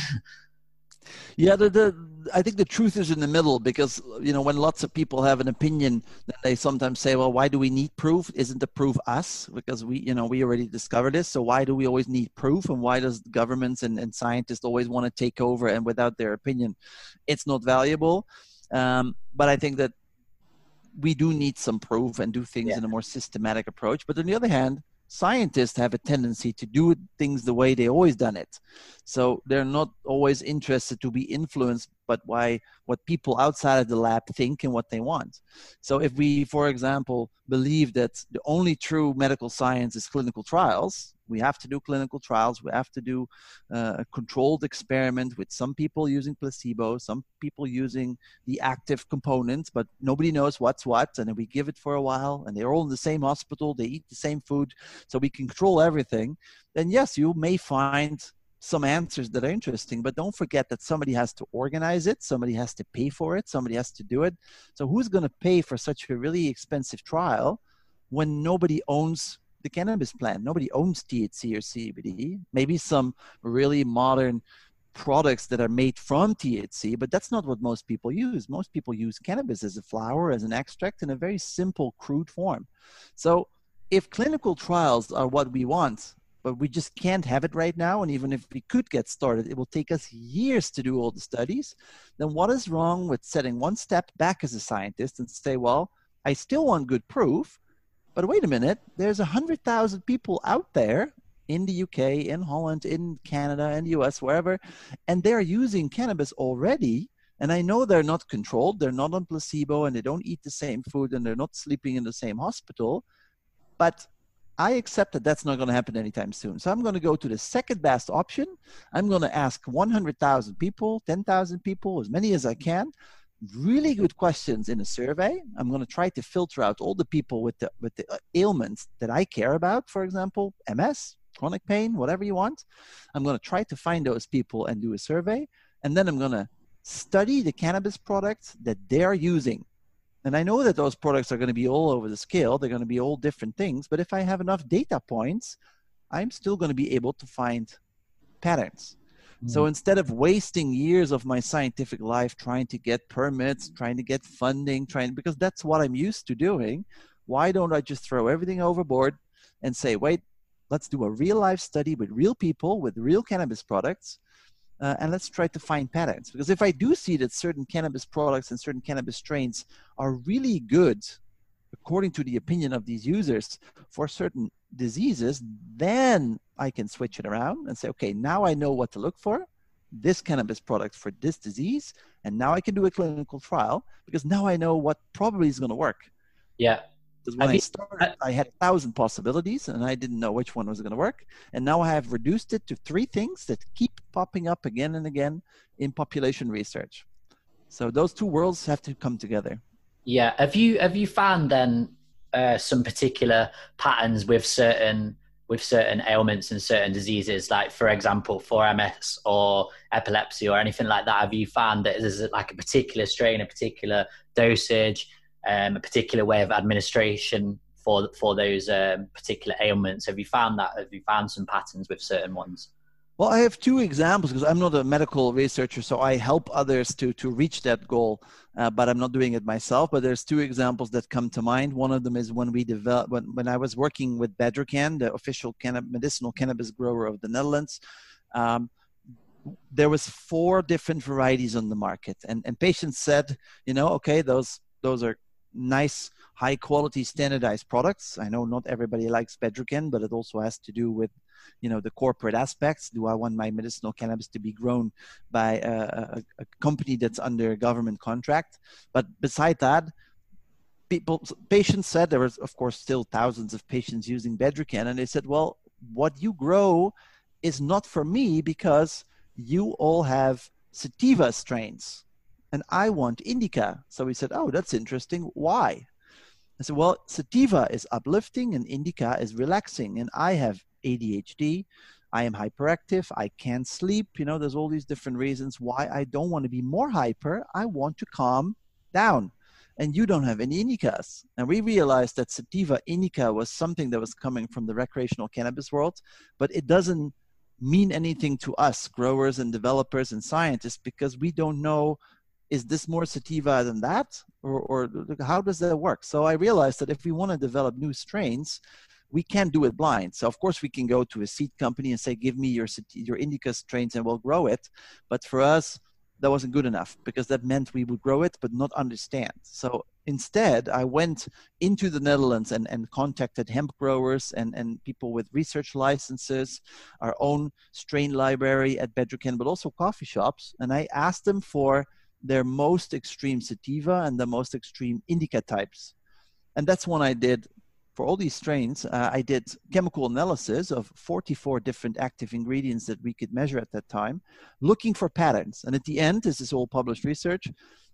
Yeah, I think the truth is in the middle, because, you know, when lots of people have an opinion, they sometimes say, well, why do we need proof? Isn't the proof us? Because we already discovered this. So why do we always need proof? And why does governments and scientists always want to take over, and without their opinion, it's not valuable? But I think that we do need some proof and do things in a more systematic approach. But on the other hand, scientists have a tendency to do things the way they always done it. So they're not always interested to be influenced but by what people outside of the lab think and what they want. So if we, for example, believe that the only true medical science is clinical trials, we have to do clinical trials. We have to do a controlled experiment with some people using placebo, some people using the active components, but nobody knows what's what. And then we give it for a while, and they're all in the same hospital. They eat the same food, so we can control everything. Then yes, you may find some answers that are interesting, but don't forget that somebody has to organize it. Somebody has to pay for it. Somebody has to do it. So who's going to pay for such a really expensive trial when nobody owns the cannabis plant? Nobody owns THC or CBD. Maybe some really modern products that are made from THC, but that's not what most people use. Most people use cannabis as a flower, as an extract, in a very simple, crude form. So if clinical trials are what we want, but we just can't have it right now, and even if we could get started, it will take us years to do all the studies, then what is wrong with setting one step back as a scientist and say, well, I still want good proof, but wait a minute, there's 100,000 people out there in the UK, in Holland, in Canada, in the US, wherever, and they're using cannabis already. And I know they're not controlled, they're not on placebo, and they don't eat the same food, and they're not sleeping in the same hospital. But I accept that that's not going to happen anytime soon. So I'm going to go to the second best option. I'm going to ask 100,000 people, 10,000 people, as many as I can, really good questions in a survey. I'm going to try to filter out all the people with the ailments that I care about, for example, MS, chronic pain, whatever you want. I'm going to try to find those people and do a survey. And then I'm going to study the cannabis products that they're using. And I know that those products are going to be all over the scale. They're going to be all different things. But if I have enough data points, I'm still going to be able to find patterns. So instead of wasting years of my scientific life trying to get permits, trying to get funding, because that's what I'm used to doing, why don't I just throw everything overboard and say, wait, let's do a real life study with real people, with real cannabis products, and let's try to find patterns. Because if I do see that certain cannabis products and certain cannabis strains are really good, according to the opinion of these users, for certain diseases, then I can switch it around and say, okay, now I know what to look for, this cannabis product for this disease, and now I can do a clinical trial because now I know what probably is going to work. Yeah. Because when I started, I had 1,000 possibilities and I didn't know which one was going to work. And now I have reduced it to 3 things that keep popping up again and again in population research. So those 2 worlds have to come together. Yeah. Have you found then some particular patterns with certain ailments and certain diseases, like for example for MS or epilepsy or anything like that? Have you found that there's like a particular strain, a particular dosage, a particular way of administration for those particular ailments? Have you found that? Have you found some patterns with certain ones? Well, I have 2 examples because I'm not a medical researcher, so I help others to reach that goal, but I'm not doing it myself. But there's 2 examples that come to mind. One of them is when I was working with Bedrocan, the official medicinal cannabis grower of the Netherlands. There was 4 different varieties on the market, and patients said, okay, those are nice, high quality, standardized products. I know not everybody likes Bedrocan, but it also has to do with the corporate aspects. Do I want my medicinal cannabis to be grown by a company that's under a government contract? But beside that, patients said, there was of course still thousands of patients using Bedrocan, and they said, well, what you grow is not for me because you all have sativa strains and I want indica. So we said, oh, that's interesting. Why? I said, well, sativa is uplifting and indica is relaxing, and I have ADHD, I am hyperactive, I can't sleep, there's all these different reasons why I don't want to be more hyper, I want to calm down. And you don't have any indicas. And we realized that sativa indica was something that was coming from the recreational cannabis world, but it doesn't mean anything to us, growers and developers and scientists, because we don't know, is this more sativa than that? Or how does that work? So I realized that if we want to develop new strains, we can't do it blind. So of course we can go to a seed company and say, give me your indica strains and we'll grow it. But for us, that wasn't good enough because that meant we would grow it, but not understand. So instead I went into the Netherlands and contacted hemp growers and people with research licenses, our own strain library at Bedrocan, but also coffee shops. And I asked them for their most extreme sativa and the most extreme indica types. And that's when I did, for all these strains, I did chemical analysis of 44 different active ingredients that we could measure at that time, looking for patterns. And at the end, this is all published research,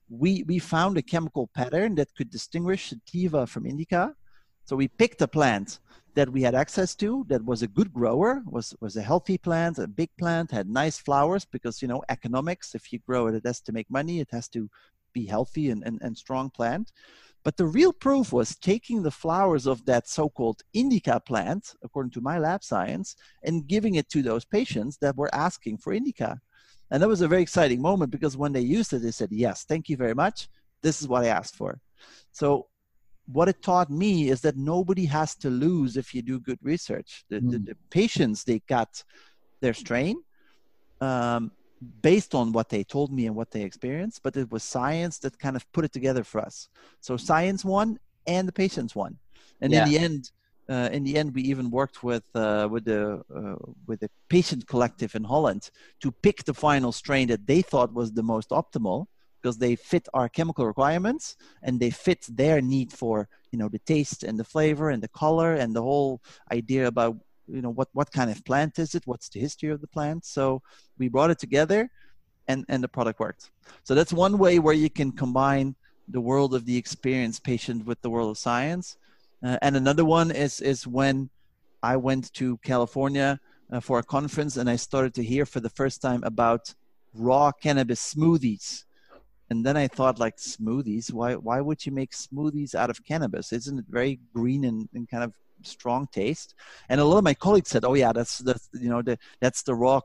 we found a chemical pattern that could distinguish sativa from indica. So we picked a plant that we had access to, that was a good grower, was a healthy plant, a big plant, had nice flowers, because, economics, if you grow it, it has to make money, it has to be healthy and strong plant. But the real proof was taking the flowers of that so-called indica plant, according to my lab science, and giving it to those patients that were asking for indica. And that was a very exciting moment because when they used it, they said, yes, thank you very much. This is what I asked for. So what it taught me is that nobody has to lose if you do good research. The patients, they got their strain based on what they told me and what they experienced, but it was science that kind of put it together for us. So science won and the patients won. And in the end, we even worked with the patient collective in Holland to pick the final strain that they thought was the most optimal, because they fit our chemical requirements and they fit their need for, the taste and the flavor and the color and the whole idea about, what kind of plant is it? What's the history of the plant? So we brought it together and the product worked. So that's one way where you can combine the world of the experienced patient with the world of science. And another one is when I went to California for a conference and I started to hear for the first time about raw cannabis smoothies. And then I thought, like, smoothies, why would you make smoothies out of cannabis? Isn't it very green and kind of strong taste? And a lot of my colleagues said, oh yeah, that's the raw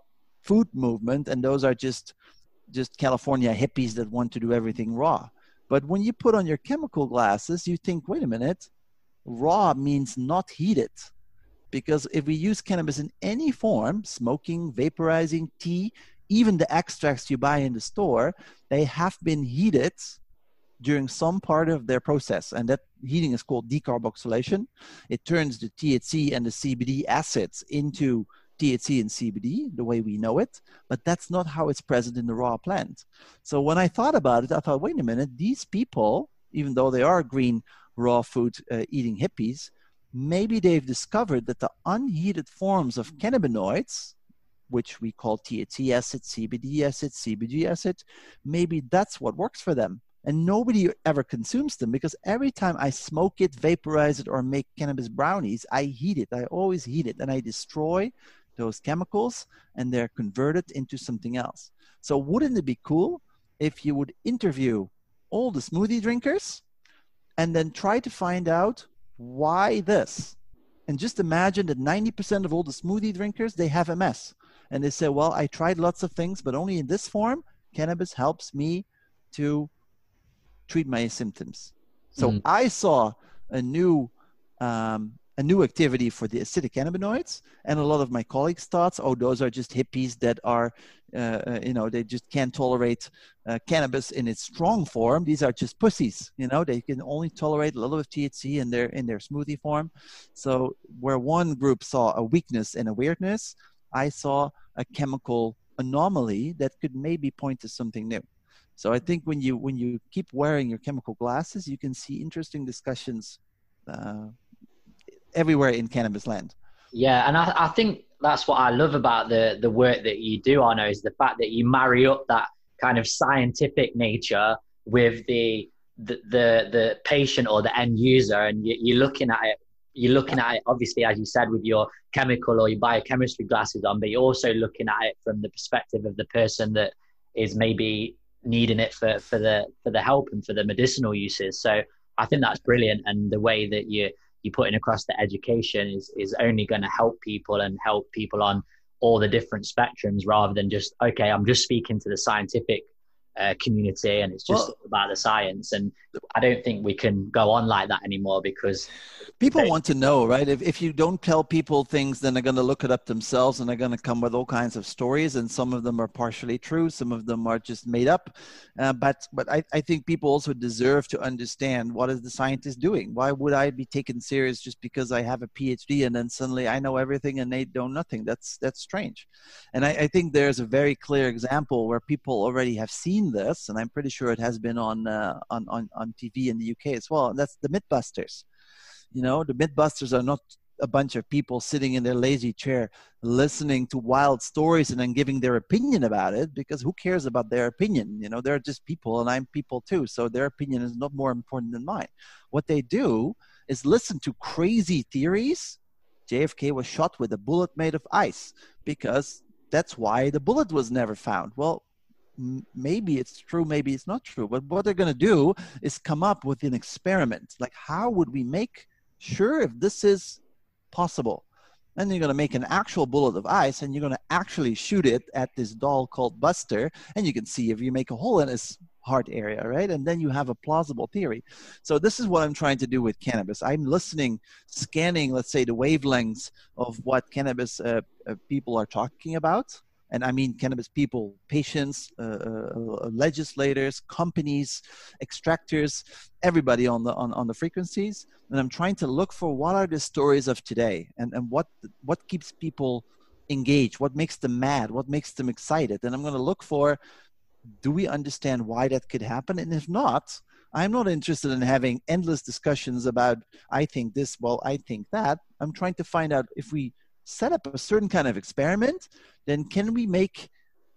food movement, and those are just California hippies that want to do everything raw. But when you put on your chemical glasses, you think, wait a minute, raw means not heated. Because if we use cannabis in any form, smoking, vaporizing, tea, even the extracts you buy in the store, they have been heated during some part of their process. And that heating is called decarboxylation. It turns the THC and the CBD acids into THC and CBD, the way we know it, but that's not how it's present in the raw plant. So when I thought about it, I thought, wait a minute, these people, even though they are green, raw food eating hippies, maybe they've discovered that the unheated forms of cannabinoids, which we call THC acid, CBD acid, CBG acid, maybe that's what works for them. And nobody ever consumes them, because every time I smoke it, vaporize it, or make cannabis brownies, I heat it. I always heat it, and I destroy those chemicals, and they're converted into something else. So wouldn't it be cool if you would interview all the smoothie drinkers and then try to find out why this? And just imagine that 90% of all the smoothie drinkers, they have MS. And they say, well, I tried lots of things, but only in this form, cannabis helps me to treat my symptoms. So I saw a new activity for the acidic cannabinoids, and a lot of my colleagues thought, oh, those are just hippies that are, they just can't tolerate cannabis in its strong form. These are just pussies, they can only tolerate a little of THC in their smoothie form. So where one group saw a weakness and a weirdness, I saw a chemical anomaly that could maybe point to something new. So I think when you keep wearing your chemical glasses, you can see interesting discussions everywhere in cannabis land. Yeah, and I think that's what I love about the work that you do, Arno, is the fact that you marry up that kind of scientific nature with the patient or the end user, and you're looking at it obviously, as you said, with your chemical or your biochemistry glasses on, but you're also looking at it from the perspective of the person that is maybe needing it for the help and for the medicinal uses. So I think that's brilliant, and the way that you're putting across the education is only going to help people and help people on all the different spectrums, rather than just, okay, I'm just speaking to the scientific community and it's just about the science. And I don't think we can go on like that anymore, because people want to know, right? If you don't tell people things, then they're going to look it up themselves, and they're going to come with all kinds of stories, and some of them are partially true, some of them are just made up. But I think people also deserve to understand, what is the scientist doing? Why would I be taken serious just because I have a PhD and then suddenly I know everything and they know nothing? That's strange. And I think there's a very clear example where people already have seen this, and I'm pretty sure it has been on TV in the UK as well, and that's the Mythbusters. The Mythbusters are not a bunch of people sitting in their lazy chair listening to wild stories and then giving their opinion about it, because who cares about their opinion? They're just people, and I'm people too, so their opinion is not more important than mine. What they do is listen to crazy theories. JFK was shot with a bullet made of ice because that's why the bullet was never found. Well, maybe it's true, maybe it's not true, but what they're going to do is come up with an experiment. Like, how would we make sure if this is possible? And you're going to make an actual bullet of ice, and you're going to actually shoot it at this doll called Buster, and you can see if you make a hole in his heart area, right? And then you have a plausible theory. So this is what I'm trying to do with cannabis. I'm listening, scanning, let's say, the wavelengths of what cannabis people are talking about. And I mean cannabis people, patients, legislators, companies, extractors, everybody on the frequencies. And I'm trying to look for what are the stories of today, and what keeps people engaged, what makes them mad, what makes them excited. And I'm going to look for, do we understand why that could happen? And if not, I'm not interested in having endless discussions about, I think this, well, I think that. I'm trying to find out, if we set up a certain kind of experiment, then can we make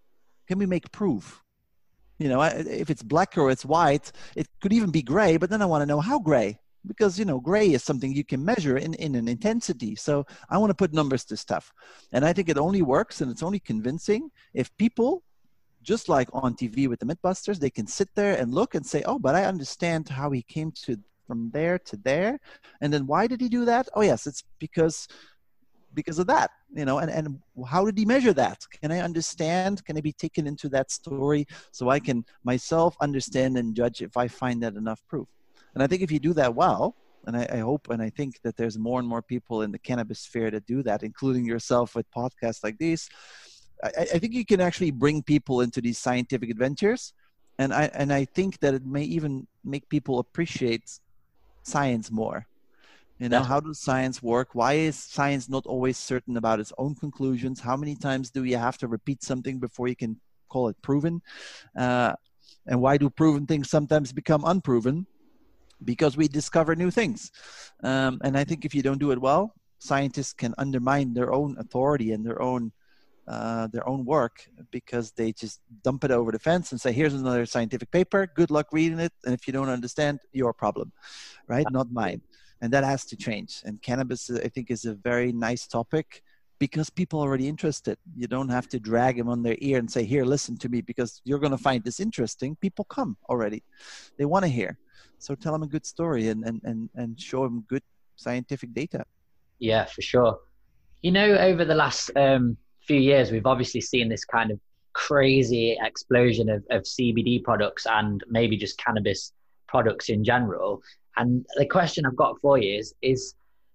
proof? If it's black or it's white, it could even be gray, but then I want to know how gray, because gray is something you can measure in an intensity. So I want to put numbers to stuff, and I think it only works and it's only convincing if people, just like on TV with the Mythbusters, they can sit there and look and say, oh, but I understand how he came from there to there, and then why did he do that? Oh yes, it's because because of that, and how did he measure that? Can I understand? Can I be taken into that story so I can myself understand and judge if I find that enough proof? And I think if you do that well, and I hope and I think that there's more and more people in the cannabis sphere that do that, including yourself with podcasts like these, I think you can actually bring people into these scientific adventures. And I think that it may even make people appreciate science more. How does science work? Why is science not always certain about its own conclusions? How many times do you have to repeat something before you can call it proven? And why do proven things sometimes become unproven? Because we discover new things. And I think if you don't do it well, scientists can undermine their own authority and their own work, because they just dump it over the fence and say, here's another scientific paper, good luck reading it, and if you don't understand, your problem, right? Not mine. And that has to change. And cannabis, I think, is a very nice topic because people are already interested. You don't have to drag them on their ear and say, here, listen to me, because you're going to find this interesting. People come already. They want to hear. So tell them a good story and show them good scientific data. Yeah, for sure. Over the last few years, we've obviously seen this kind of crazy explosion of CBD products and maybe just cannabis products in general. And the question I've got for you is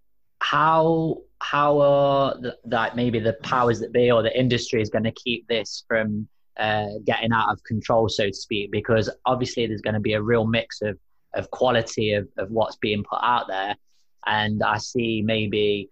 how are maybe the powers that be or the industry is going to keep this from getting out of control, so to speak? Because obviously there's going to be a real mix of quality of what's being put out there. And I see maybe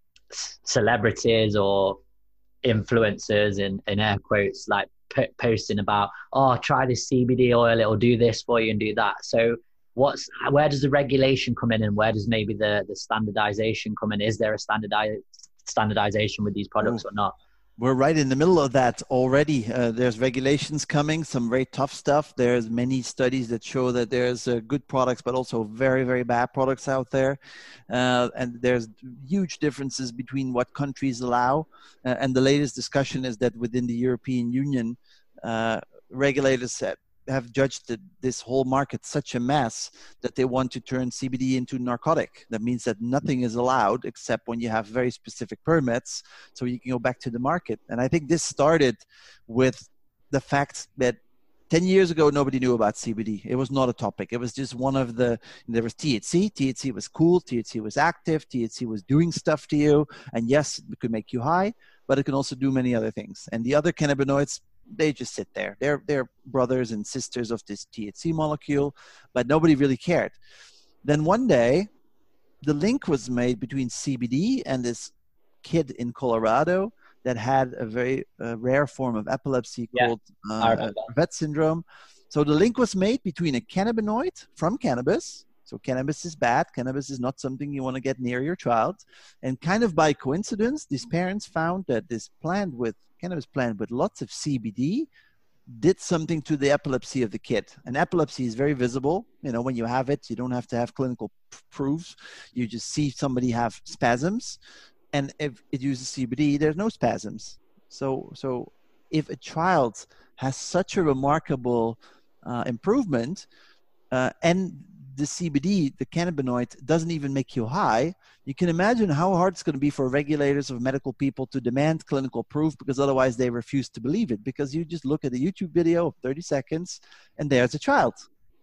celebrities or influencers in air quotes, like posting about, oh, try this CBD oil, it'll do this for you and do that. So where does the regulation come in, and where does maybe the standardization come in? Is there a standardization with these products or not? We're right in the middle of that already. There's regulations coming, some very tough stuff. There's many studies that show that there's good products, but also very, very bad products out there. And there's huge differences between what countries allow. And the latest discussion is that within the European Union, regulators have judged this whole market such a mess that they want to turn CBD into narcotic. That means that nothing is allowed except when you have very specific permits, so you can go back to the market. And I think this started with the fact that 10 years ago, nobody knew about CBD. It was not a topic. It was just one of there was THC. THC was cool. THC was active. THC was doing stuff to you. And yes, it could make you high, but it can also do many other things. And the other cannabinoids, they just sit there. They're brothers and sisters of this THC molecule, but nobody really cared. Then one day, the link was made between CBD and this kid in Colorado that had a very rare form of epilepsy called Rett syndrome. So the link was made between a cannabinoid from cannabis. So cannabis is bad. Cannabis is not something you want to get near your child. And kind of by coincidence, these parents found that this cannabis plant with lots of CBD did something to the epilepsy of the kid. And epilepsy is very visible. When you have it, you don't have to have clinical proofs. You just see somebody have spasms. And if it uses CBD, there's no spasms. So if a child has such a remarkable improvement, and the CBD, the cannabinoid, doesn't even make you high, you can imagine how hard it's going to be for regulators of medical people to demand clinical proof, because otherwise they refuse to believe it. Because you just look at a YouTube video of 30 seconds and there's a child,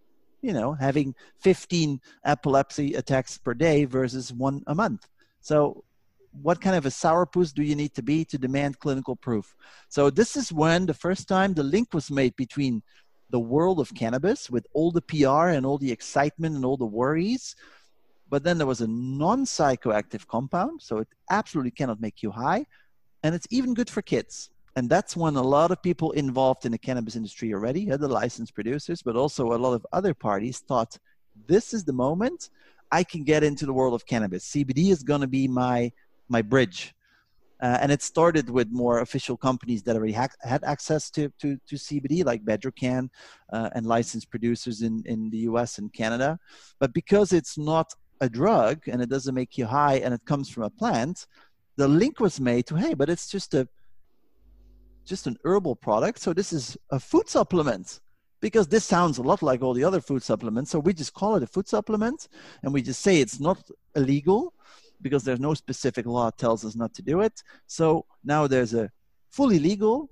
having 15 epilepsy attacks per day versus 1 a month. So what kind of a sourpuss do you need to be to demand clinical proof? So this is when the first time the link was made between the world of cannabis with all the PR and all the excitement and all the worries. But then there was a non-psychoactive compound, so it absolutely cannot make you high. And it's even good for kids. And that's when a lot of people involved in the cannabis industry already, the licensed producers, but also a lot of other parties thought, this is the moment I can get into the world of cannabis. CBD is going to be my bridge. And it started with more official companies that already had access to CBD, like Bedrocan and licensed producers in the US and Canada. But because it's not a drug and it doesn't make you high and it comes from a plant, the link was made to, hey, but it's just an herbal product. So this is a food supplement, because this sounds a lot like all the other food supplements. So we just call it a food supplement, and we just say it's not illegal. because there's no specific law that tells us not to do it. So now there's a fully legal,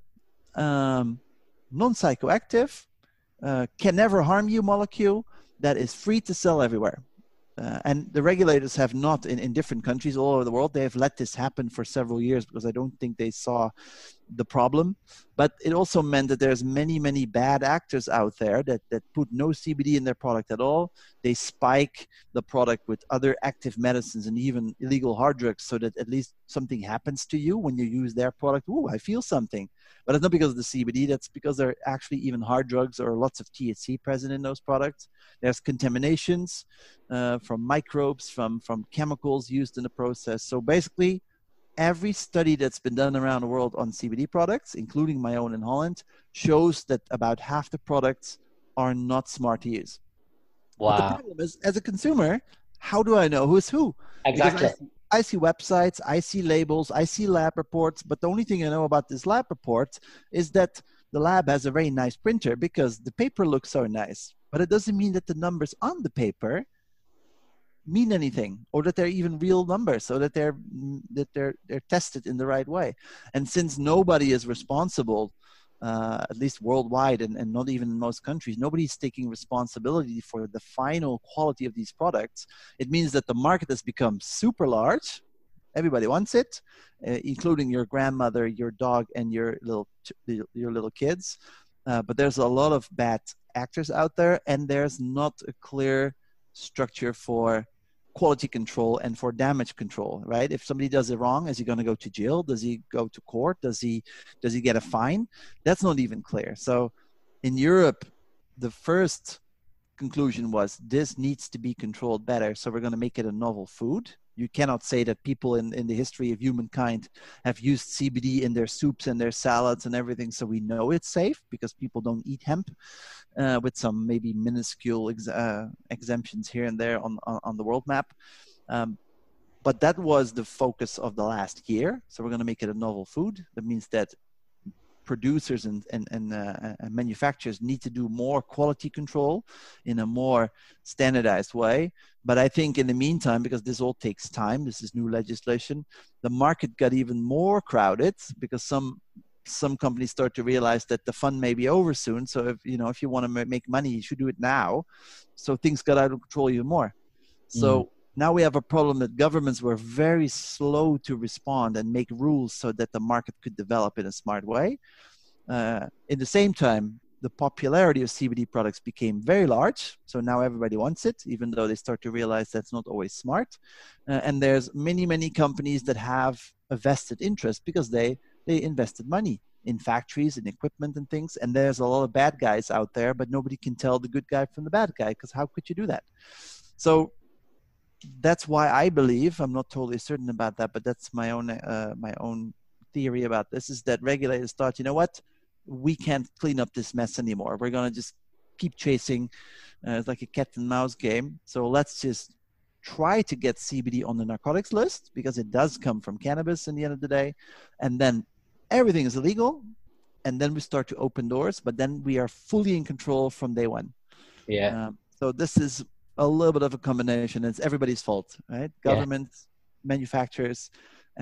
non-psychoactive, can never harm you molecule that is free to sell everywhere. And the regulators have not, in different countries all over the world, they have let this happen for several years because I don't think they saw the problem. But it also meant that there's many bad actors out there that put no CBD in their product at all. They spike the product with other active medicines and even illegal hard drugs so that at least something happens to you when you use their product. Ooh, I feel something. But it's not because of the CBD. That's because there are actually even hard drugs or lots of THC present in those products. There's contaminations from microbes, from chemicals used in the process. So basically, every study that's been done around the world on CBD products, including my own in Holland, shows that about half the products are not smart to use. Wow. But the problem is, as a consumer, how do I know who's who? Exactly. Because I see websites, I see labels, I see lab reports, but the only thing I know about this lab report is that the lab has a very nice printer because the paper looks so nice. But it doesn't mean that the numbers on the paper mean anything, or that they're even real numbers, so that they're tested in the right way. And since nobody is responsible, at least worldwide, and not even in most countries, nobody's taking responsibility for the final quality of these products. It means that the market has become super large. Everybody wants it, including your grandmother, your dog, and your little kids. But there's a lot of bad actors out there, and there's not a clear structure for quality control and for damage control, right? If somebody does it wrong, is he going to go to jail? Does he go to court? Does he get a fine? That's not even clear. So in Europe, the first conclusion was this needs to be controlled better. So we're going to make it a novel food. You cannot say that people in the history of humankind have used CBD in their soups and their salads and everything. So we know it's safe because people don't eat hemp, with some maybe minuscule exemptions here and there on the world map. But that was the focus of the last year. So we're going to make it a novel food. That means that producers and manufacturers need to do more quality control in a more standardized way. But I think in the meantime, because this all takes time, this is new legislation, the market got even more crowded because some companies start to realize that the fun may be over soon. So if you want to make money, you should do it now. So things got out of control even more. So now we have a problem that governments were very slow to respond and make rules so that the market could develop in a smart way. In the same time, the popularity of CBD products became very large. So now everybody wants it, even though they start to realize that's not always smart. And there's many companies that have a vested interest because they invested money in factories and equipment and things. And there's a lot of bad guys out there, but nobody can tell the good guy from the bad guy, because how could you do that? So that's why I believe, I'm not totally certain about that, but that's my own theory about this, is that regulators thought, you know what, we can't clean up this mess anymore. We're going to just keep chasing. It's like a cat and mouse game. So let's just try to get CBD on the narcotics list, because it does come from cannabis in the end of the day. And then everything is illegal. And then we start to open doors, but then we are fully in control from day one. Yeah. So this is a little bit of a combination. It's everybody's fault, right? Governments, manufacturers,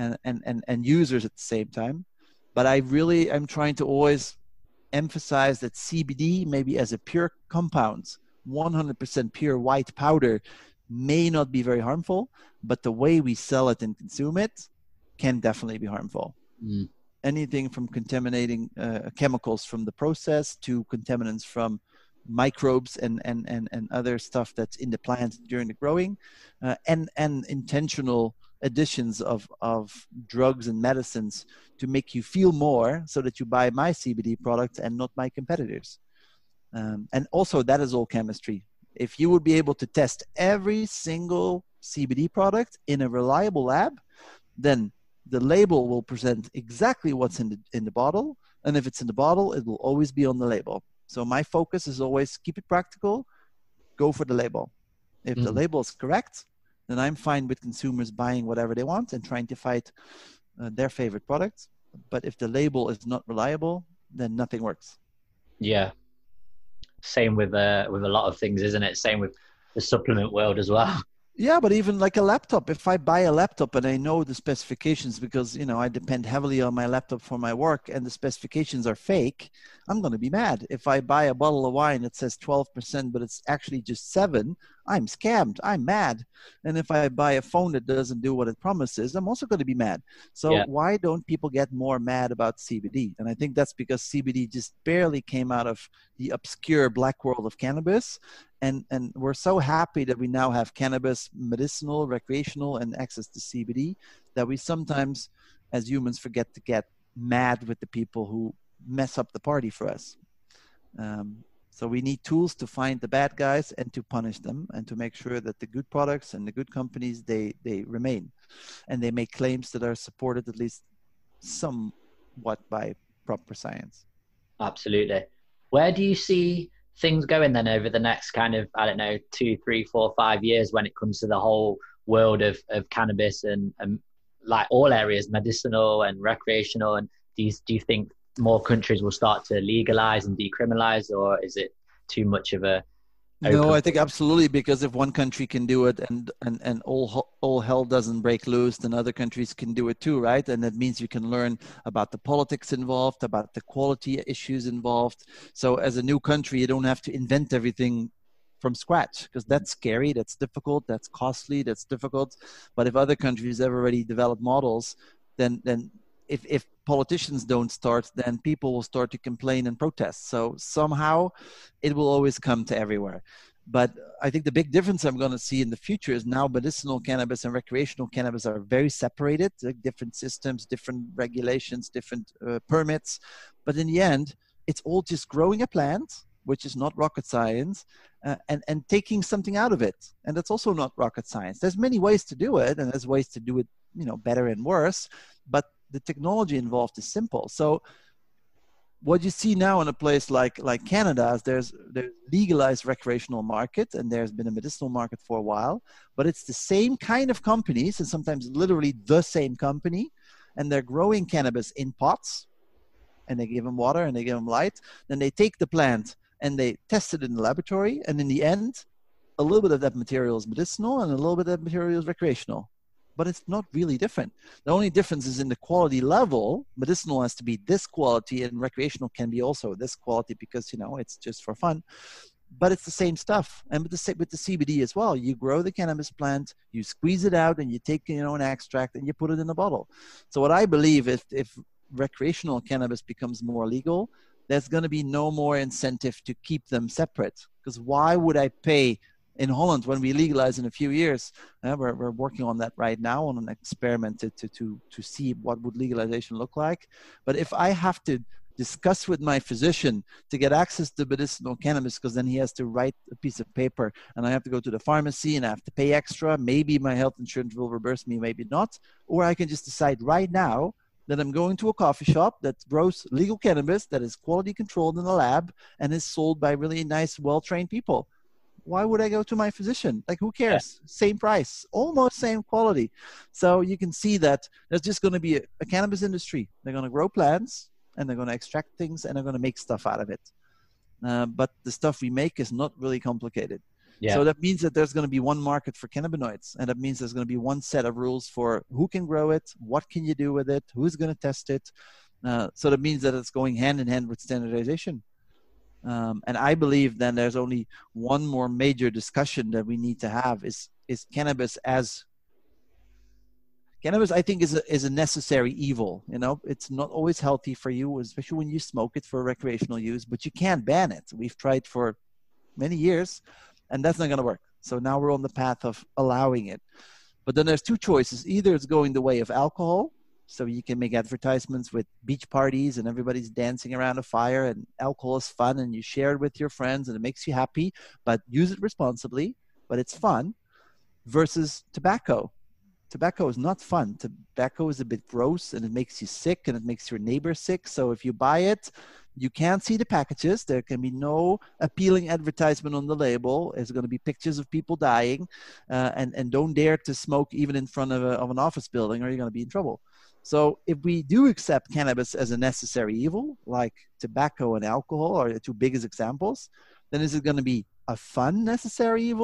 and users at the same time. But I'm trying to always emphasize that CBD, maybe as a pure compound, 100% pure white powder, may not be very harmful, but the way we sell it and consume it can definitely be harmful. Anything from contaminating chemicals from the process to contaminants from microbes and other stuff that's in the plant during the growing, and intentional additions of drugs and medicines to make you feel more so that you buy my CBD product and not my competitors. And also that is all chemistry. If you would be able to test every single CBD product in a reliable lab, then the label will present exactly what's in the bottle. And if it's in the bottle, it will always be on the label. So my focus is always keep it practical, go for the label. If the label is correct, then I'm fine with consumers buying whatever they want and trying to find their favorite products. But if the label is not reliable, then nothing works. Yeah. Same with a lot of things, isn't it? Same with the supplement world as well. Yeah, but even like a laptop, if I buy a laptop and I know the specifications because, I depend heavily on my laptop for my work and the specifications are fake, I'm going to be mad. If I buy a bottle of wine that says 12%, but it's actually just 7, I'm scammed. I'm mad. And if I buy a phone that doesn't do what it promises, I'm also going to be mad. So Yeah, why don't people get more mad about CBD? And I think that's because CBD just barely came out of the obscure black world of cannabis, and we're so happy that we now have cannabis, medicinal, recreational, and access to CBD, that we sometimes as humans forget to get mad with the people who mess up the party for us. So we need tools to find the bad guys and to punish them, and to make sure that the good products and the good companies, they remain, and they make claims that are supported at least somewhat by proper science. absolutely. Where do you see things going then over the next kind of, I don't know, 2, 3, 4, 5 years when it comes to the whole world of cannabis and like all areas, medicinal and recreational? And do you think more countries will start to legalize and decriminalize, or is it too much of a No, I think absolutely, because if one country can do it and all hell doesn't break loose, then other countries can do it too, right? And that means you can learn about the politics involved, about the quality issues involved. So as a new country, you don't have to invent everything from scratch, because that's scary, that's difficult, that's costly, that's difficult. But if other countries have already developed models, then if politicians don't start, then people will start to complain and protest. So somehow it will always come to everywhere. But I think the big difference I'm going to see in the future is now medicinal cannabis and recreational cannabis are very separated, like different systems, different regulations, different permits. But in the end, it's all just growing a plant, which is not rocket science, and taking something out of it. And that's also not rocket science. There's many ways to do it, and there's ways to do it, better and worse. But the technology involved is simple. So what you see now in a place like Canada is there's legalized recreational market, and there's been a medicinal market for a while, but it's the same kind of companies, and sometimes literally the same company, and they're growing cannabis in pots, and they give them water and they give them light. Then they take the plant and they test it in the laboratory, and in the end, a little bit of that material is medicinal and a little bit of that material is recreational. But it's not really different. The only difference is in the quality level. Medicinal has to be this quality, and recreational can be also this quality because, it's just for fun. But it's the same stuff. And with the CBD as well, you grow the cannabis plant, you squeeze it out, and you take, an extract and you put it in a bottle. So what I believe, if recreational cannabis becomes more legal, there's going to be no more incentive to keep them separate. Because why would I pay? In Holland, when we legalize in a few years, we're working on that right now, on an experiment to see what would legalization look like. But if I have to discuss with my physician to get access to medicinal cannabis, because then he has to write a piece of paper, and I have to go to the pharmacy and I have to pay extra, maybe my health insurance will reimburse me, maybe not. Or I can just decide right now that I'm going to a coffee shop that grows legal cannabis that is quality controlled in the lab and is sold by really nice, well-trained people. Why would I go to my physician? Like, who cares? Same price, almost same quality. So you can see that there's just going to be a cannabis industry. They're going to grow plants, and they're going to extract things, and they're going to make stuff out of it. But the stuff we make is not really complicated. Yeah. So that means that there's going to be one market for cannabinoids, and that means there's going to be one set of rules for who can grow it, what can you do with it, who's going to test it. So that means that it's going hand in hand with standardization. And I believe then there's only one more major discussion that we need to have is cannabis as cannabis. I think is a necessary evil. It's not always healthy for you, especially when you smoke it for recreational use, but you can't ban it. We've tried for many years, and that's not going to work. So now we're on the path of allowing it. But then there's two choices. Either it's going the way of alcohol, so you can make advertisements with beach parties and everybody's dancing around a fire, and alcohol is fun and you share it with your friends and it makes you happy, but use it responsibly, but it's fun, versus tobacco. Tobacco is not fun. Tobacco is a bit gross and it makes you sick and it makes your neighbor sick. So if you buy it, you can't see the packages. There can be no appealing advertisement on the label. There's going to be pictures of people dying, and don't dare to smoke even in front of an office building, or you're going to be in trouble. So if we do accept cannabis as a necessary evil, like tobacco and alcohol are the two biggest examples, then is it going to be a fun necessary evil,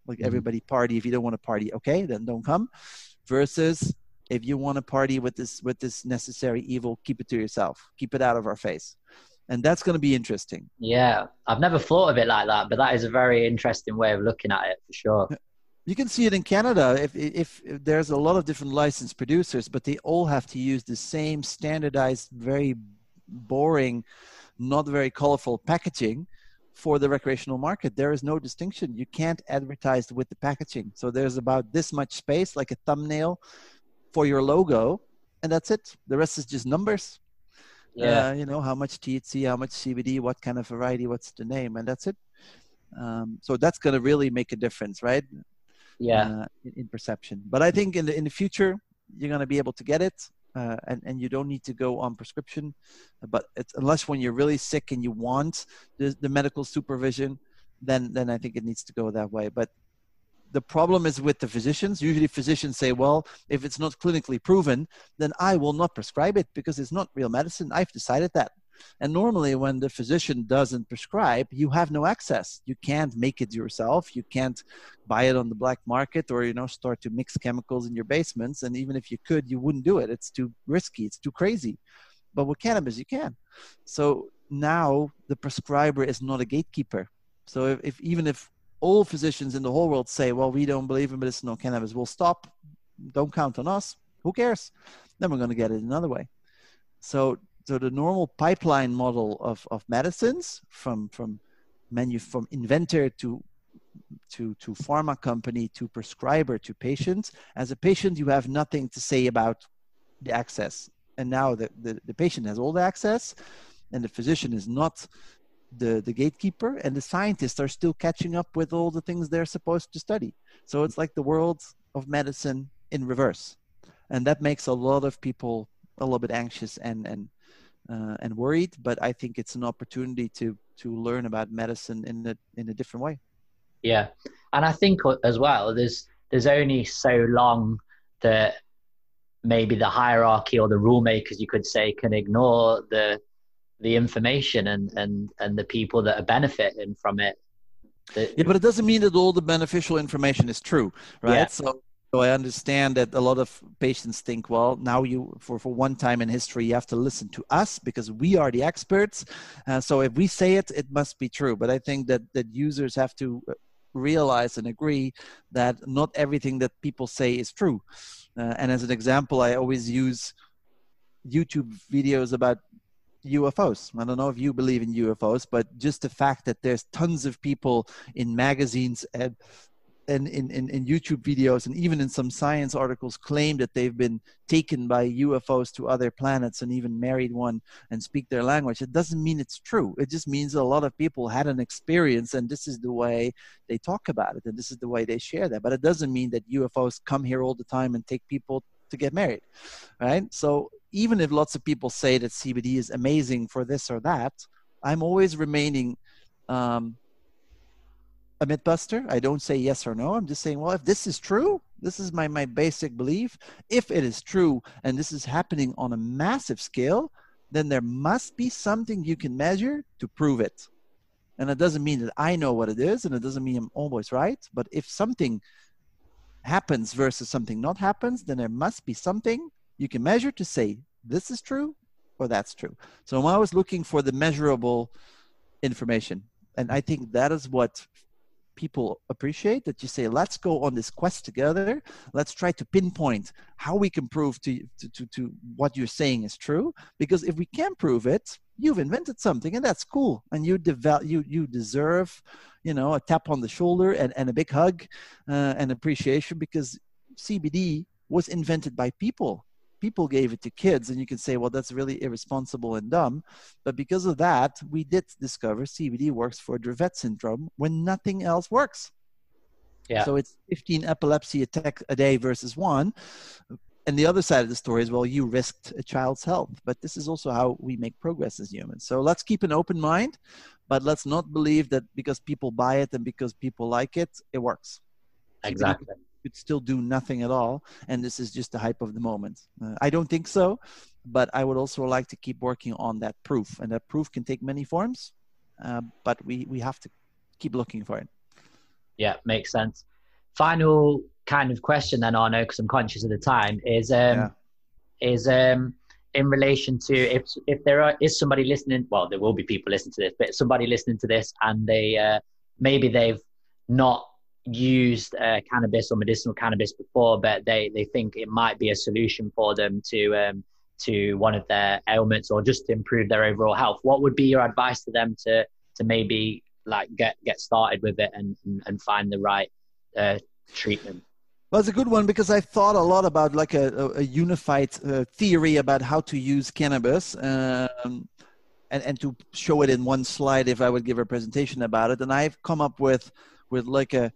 Like everybody party. If you don't want to party, okay, then don't come. Versus if you want to party with this necessary evil, keep it to yourself. Keep it out of our face. And that's going to be interesting. Yeah, I've never thought of it like that, but that is a very interesting way of looking at it for sure. You can see it in Canada. If there's a lot of different licensed producers, but they all have to use the same standardized, very boring, not very colorful packaging for the recreational market. There is no distinction. You can't advertise with the packaging. So there's about this much space, like a thumbnail for your logo, and that's it. The rest is just numbers. Yeah. You know, how much THC, how much CBD, what kind of variety, what's the name, and that's it. So that's going to really make a difference, right? Yeah. In perception. But I think in the future, you're going to be able to get it, and you don't need to go on prescription. But unless when you're really sick and you want the medical supervision, then I think it needs to go that way. But the problem is with the physicians. Usually physicians say, well, if it's not clinically proven, then I will not prescribe it because it's not real medicine. I've decided that. And normally when the physician doesn't prescribe, you have no access. You can't make it yourself. You can't buy it on the black market or, start to mix chemicals in your basements. And even if you could, you wouldn't do it. It's too risky. It's too crazy. But with cannabis, you can. So now the prescriber is not a gatekeeper. So even if all physicians in the whole world say, well, we don't believe in medicinal cannabis, we'll stop, don't count on us, who cares? Then we're going to get it another way. So the normal pipeline model of medicines from inventor to pharma company to prescriber to patient. As a patient, you have nothing to say about the access. And now the patient has all the access, and the physician is not the gatekeeper, and the scientists are still catching up with all the things they're supposed to study. So it's like the world of medicine in reverse. And that makes a lot of people a little bit anxious and worried, but I think it's an opportunity to learn about medicine in a different way. Yeah. And I think as well, there's only so long that maybe the hierarchy or the rule makers, you could say, can ignore the information and the people that are benefiting from it. Yeah, but it doesn't mean that all the beneficial information is true, right? Yeah. So I understand that a lot of patients think, well, now for one time in history, you have to listen to us because we are the experts. So if we say it, it must be true. But I think that users have to realize and agree that not everything that people say is true. And as an example, I always use YouTube videos about UFOs. I don't know if you believe in UFOs, but just the fact that there's tons of people in magazines and in YouTube videos and even in some science articles claim that they've been taken by UFOs to other planets and even married one and speak their language. It doesn't mean it's true. It just means a lot of people had an experience and this is the way they talk about it and this is the way they share that. But it doesn't mean that UFOs come here all the time and take people to get married, right? So even if lots of people say that CBD is amazing for this or that, I'm always remaining a mythbuster. I don't say yes or no. I'm just saying, well, if this is true, this is my basic belief. If it is true and this is happening on a massive scale, then there must be something you can measure to prove it. And it doesn't mean that I know what it is, and it doesn't mean I'm always right. But if something happens versus something not happens, then there must be something you can measure to say this is true or that's true. So I'm always looking for the measurable information. And I think that is what people appreciate, that you say, let's go on this quest together. Let's try to pinpoint how we can prove to what you're saying is true. Because if we can prove it, you've invented something, and that's cool. And you deserve, a tap on the shoulder and a big hug and appreciation, because CBD was invented by people. People gave it to kids, and you can say, well, that's really irresponsible and dumb. But because of that, we did discover CBD works for Dravet syndrome when nothing else works. Yeah. So it's 15 epilepsy attacks a day versus 1. And the other side of the story is, well, you risked a child's health. But this is also how we make progress as humans. So let's keep an open mind, but let's not believe that because people buy it and because people like it, it works. Exactly. Could still do nothing at all, and this is just the hype of the moment. I don't think so, but I would also like to keep working on that proof, and that proof can take many forms, but we have to keep looking for it. Yeah, makes sense. final kind of question then, Arno, because I'm conscious of the time, is in relation to if is somebody listening, well, there will be people listening to this, but somebody listening to this and they maybe they've not used cannabis or medicinal cannabis before, but they think it might be a solution for them to one of their ailments or just to improve their overall health. What would be your advice to them to maybe like get started with it and find the right treatment? Well, it's a good one because I thought a lot about like a unified theory about how to use cannabis and to show it in one slide if I would give a presentation about it. And I've come up with like a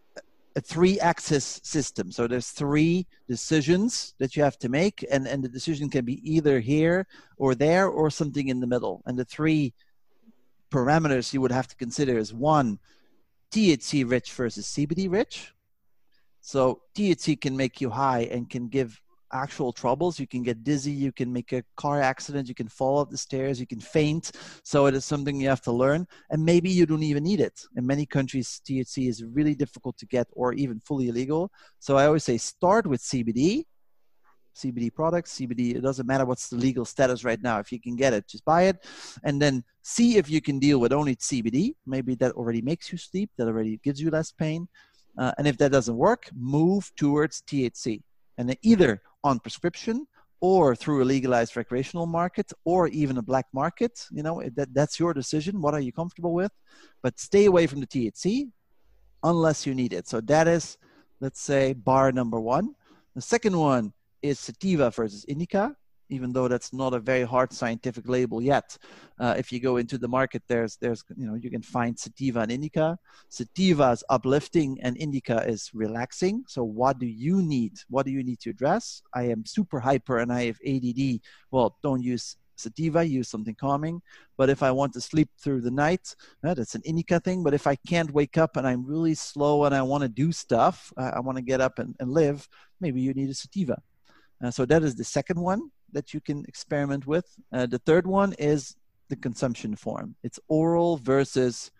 3-axis system. So there's 3 decisions that you have to make, and the decision can be either here or there or something in the middle. And the 3 parameters you would have to consider is 1, THC rich versus CBD rich. So THC can make you high and can give actual troubles. You can get dizzy, you can make a car accident, you can fall up the stairs, you can faint. So it is something you have to learn, and maybe you don't even need it. In many countries, THC is really difficult to get or even fully illegal. So I always say start with CBD products. CBD, it doesn't matter what's the legal status right now. If you can get it, just buy it, and then see if you can deal with only CBD. Maybe that already makes you sleep, that already gives you less pain. And if that doesn't work, move towards THC. And then either on prescription or through a legalized recreational market or even a black market, that's your decision. What are you comfortable with? But stay away from the THC unless you need it. So that is, let's say, bar number 1. The second one is sativa versus indica, even though that's not a very hard scientific label yet. If you go into the market, there's you can find sativa and indica. Sativa is uplifting and indica is relaxing. So what do you need? What do you need to address? I am super hyper and I have ADD. Well, don't use sativa, use something calming. But if I want to sleep through the night, that's an indica thing. But if I can't wake up and I'm really slow and I want to do stuff, I want to get up and live, maybe you need a sativa. So that is the second one that you can experiment with. The third one is the consumption form. It's oral versus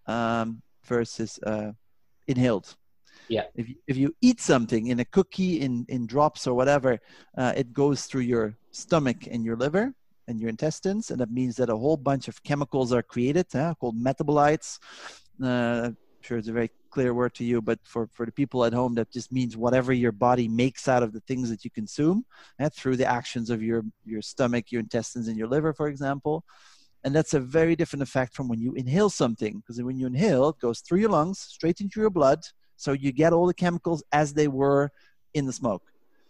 inhaled. Yeah. If you eat something in a cookie, in drops or whatever, it goes through your stomach and your liver and your intestines, and that means that a whole bunch of chemicals are created called metabolites. I'm sure it's a very clear word to you, but for the people at home, that just means whatever your body makes out of the things that you consume through the actions of your stomach, your intestines, and your liver, for example. And that's a very different effect from when you inhale something, because when you inhale, it goes through your lungs, straight into your blood, so you get all the chemicals as they were in the smoke.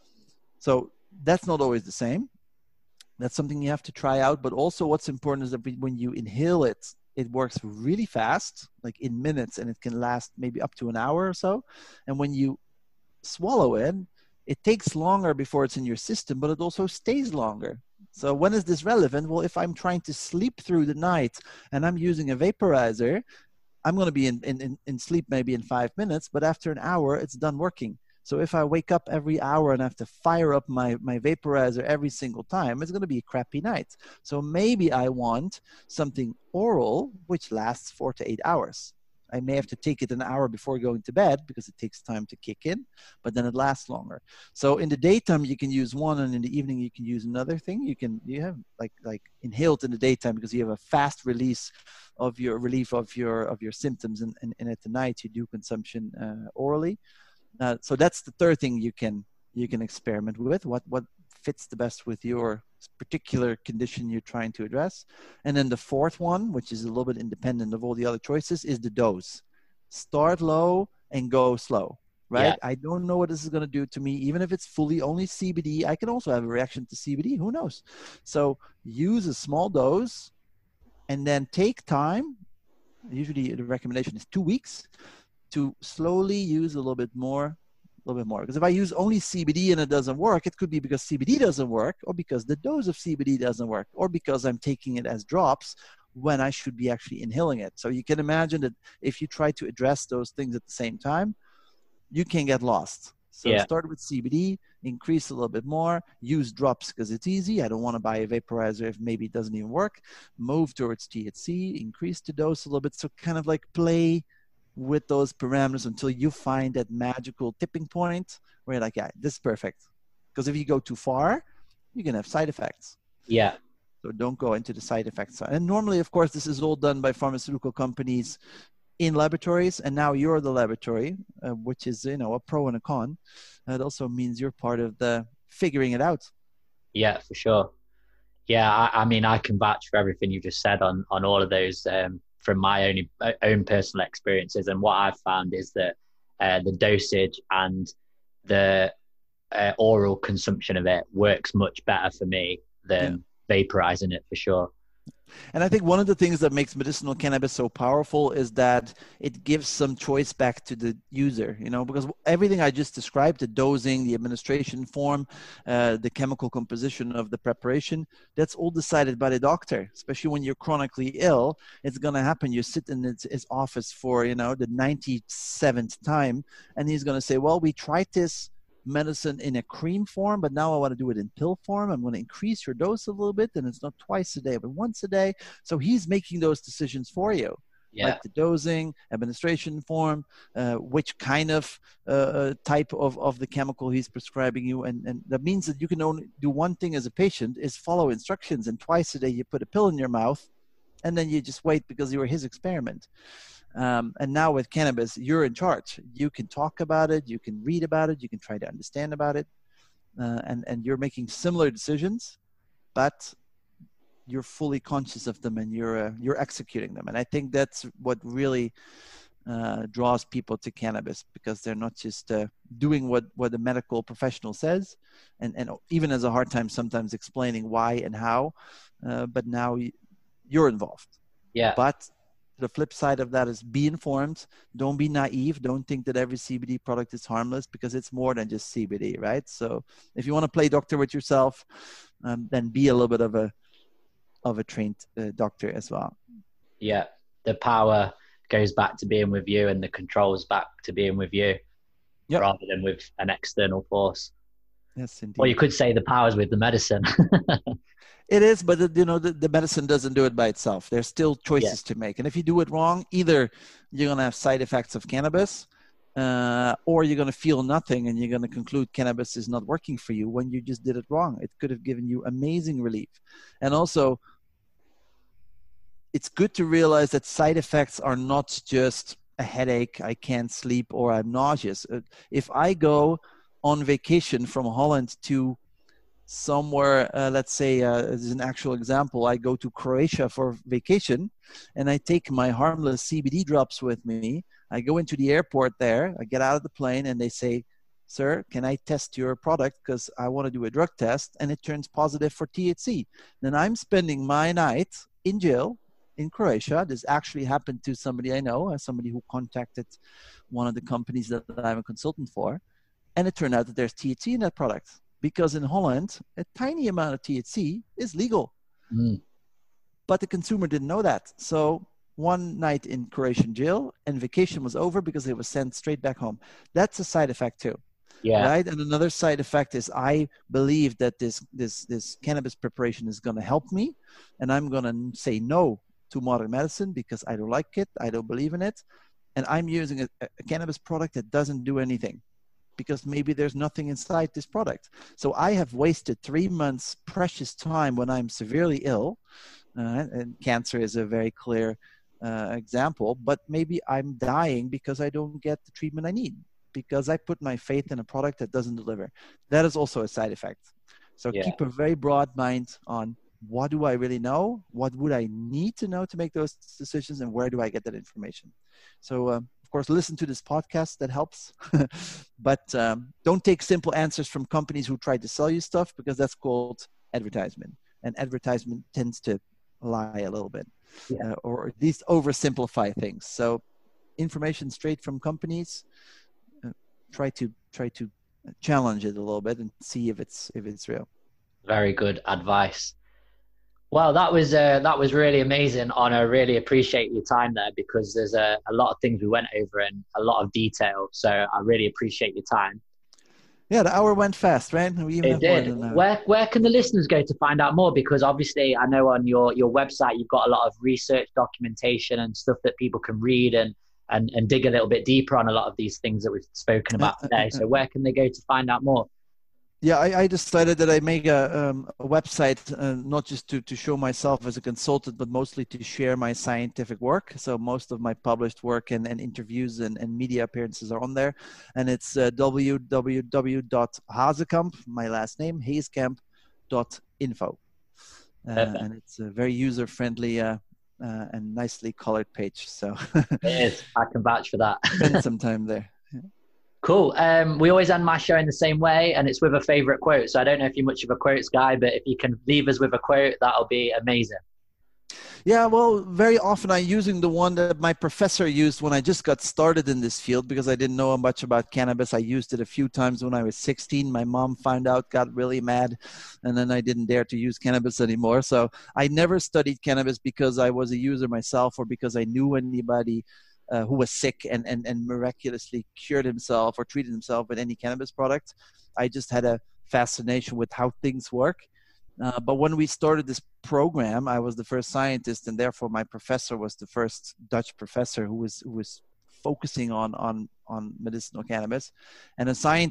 So that's not always the same. That's something you have to try out. But also what's important is that when you inhale it, it works really fast, like in minutes, and it can last maybe up to an hour or so. And when you swallow it, it takes longer before it's in your system, but it also stays longer. So when is this relevant? Well, if I'm trying to sleep through the night and I'm using a vaporizer, I'm going to be in sleep maybe in 5 minutes, but after an hour, it's done working. So if I wake up every hour and have to fire up my vaporizer every single time, it's going to be a crappy night. So maybe I want something oral, which lasts 4 to 8 hours. I may have to take it an hour before going to bed because it takes time to kick in, but then it lasts longer. So in the daytime, you can use one, and in the evening, you can use another thing. You have like inhaled in the daytime because you have a fast release of your relief of your symptoms, and at the night you do consumption orally. So that's the third thing you can experiment with. What fits the best with your particular condition you're trying to address. And then the fourth one, which is a little bit independent of all the other choices, is the dose. Start low and go slow, right? Yeah. I don't know what this is going to do to me. Even if it's fully only CBD, I can also have a reaction to CBD. Who knows? So use a small dose and then take time. Usually the recommendation is 2 weeks to slowly use a little bit more. Because if I use only CBD and it doesn't work, it could be because CBD doesn't work, or because the dose of CBD doesn't work, or because I'm taking it as drops when I should be actually inhaling it. So you can imagine that if you try to address those things at the same time, you can get lost. So Start with CBD, increase a little bit more, use drops because it's easy. I don't want to buy a vaporizer if maybe it doesn't even work. Move towards THC, increase the dose a little bit. So kind of like play with those parameters until you find that magical tipping point where you're like, yeah, this is perfect. Because if you go too far, you're going to have side effects. Yeah. So don't go into the side effects. And normally, of course, this is all done by pharmaceutical companies in laboratories. And now you're the laboratory, which is, a pro and a con. It also means you're part of the figuring it out. Yeah, for sure. Yeah, I mean, I can vouch for everything you just said on all of those from my own personal experiences. And what I've found is that the dosage and the oral consumption of it works much better for me than vaporizing it, for sure. And I think one of the things that makes medicinal cannabis so powerful is that it gives some choice back to the user, because everything I just described, the dosing, the administration form, the chemical composition of the preparation, that's all decided by the doctor, especially when you're chronically ill. It's going to happen. You sit in his office for, the 97th time, and he's going to say, well, we tried this medicine in a cream form, but now I want to do it in pill form. I'm going to increase your dose a little bit, and it's not twice a day, but once a day. So he's making those decisions for you, like the dosing, administration form, which kind of type of the chemical he's prescribing you. And that means that you can only do one thing as a patient is follow instructions, and twice a day you put a pill in your mouth, and then you just wait because you were his experiment. And now with cannabis, you're in charge. You can talk about it, you can read about it, you can try to understand about it, and you're making similar decisions, but you're fully conscious of them, and you're executing them. And I think that's what really draws people to cannabis, because they're not just doing what the medical professional says, and even has a hard time sometimes explaining why and how, but now you're involved. Yeah. But the flip side of that is be informed. Don't be naive. Don't think that every CBD product is harmless, because it's more than just CBD, right? So if you want to play doctor with yourself, then be a little bit of a trained doctor as well. Yeah, the power goes back to being with you, and the controls back to being with you, rather than with an external force. Yes, indeed. Or you could say the power's with the medicine. It is, but the medicine doesn't do it by itself. There's still choices to make. And if you do it wrong, either you're going to have side effects of cannabis, or you're going to feel nothing, and you're going to conclude cannabis is not working for you when you just did it wrong. It could have given you amazing relief. And also, it's good to realize that side effects are not just a headache, I can't sleep, or I'm nauseous. If I go on vacation from Holland to somewhere, let's say, as an actual example, I go to Croatia for vacation, and I take my harmless CBD drops with me. I go into the airport there, I get out of the plane, and they say, sir, can I test your product? Because I want to do a drug test, and it turns positive for THC. Then I'm spending my night in jail in Croatia. This actually happened to somebody I know, somebody who contacted one of the companies that I'm a consultant for, and it turned out that there's THC in that product. Because in Holland, a tiny amount of THC is legal. But the consumer didn't know that. So one night in Croatian jail, and vacation was over because it was sent straight back home. That's a side effect too. Yeah. Right. And another side effect is I believe that this cannabis preparation is going to help me, and I'm going to say no to modern medicine because I don't like it. I don't believe in it. And I'm using a cannabis product that doesn't do anything, because maybe there's nothing inside this product. So I have wasted 3 months precious time when I'm severely ill, and cancer is a very clear example, but maybe I'm dying because I don't get the treatment I need, because I put my faith in a product that doesn't deliver. That is also a side effect. So keep a very broad mind on what do I really know, what would I need to know to make those decisions, and where do I get that information. So of course, listen to this podcast, that helps. But don't take simple answers from companies who try to sell you stuff, because that's called advertisement. And advertisement tends to lie a little bit, or at least oversimplify things. So information straight from companies, try to challenge it a little bit and see if it's real. Very good advice. Well, that was really amazing, and I really appreciate your time there, because there's a lot of things we went over and a lot of detail. So I really appreciate your time. Yeah, the hour went fast, right? It did. Where can the listeners go to find out more? Because obviously I know on your website you've got a lot of research documentation and stuff that people can read and and dig a little bit deeper on a lot of these things that we've spoken about today. So where can they go to find out more? Yeah, I decided that I make a website, not just to show myself as a consultant, but mostly to share my scientific work. So most of my published work and interviews and media appearances are on there. And it's www.hazekamp, my last name, hazekamp.info. And it's a very user-friendly and nicely colored page. So it is. I can vouch for that. Spend some time there. Yeah. Cool. We always end my show in the same way, and it's with a favorite quote. So I don't know if you're much of a quotes guy, but if you can leave us with a quote, that'll be amazing. Yeah, well, very often I'm using the one that my professor used when I just got started in this field, because I didn't know much about cannabis. I used it a few times when I was 16. My mom found out, got really mad, and then I didn't dare to use cannabis anymore. So I never studied cannabis because I was a user myself or because I knew anybody who was sick and miraculously cured himself or treated himself with any cannabis product. I just had a fascination with how things work. But when we started this program, I was the first scientist, and therefore my professor was the first Dutch professor who was focusing on medicinal cannabis. And a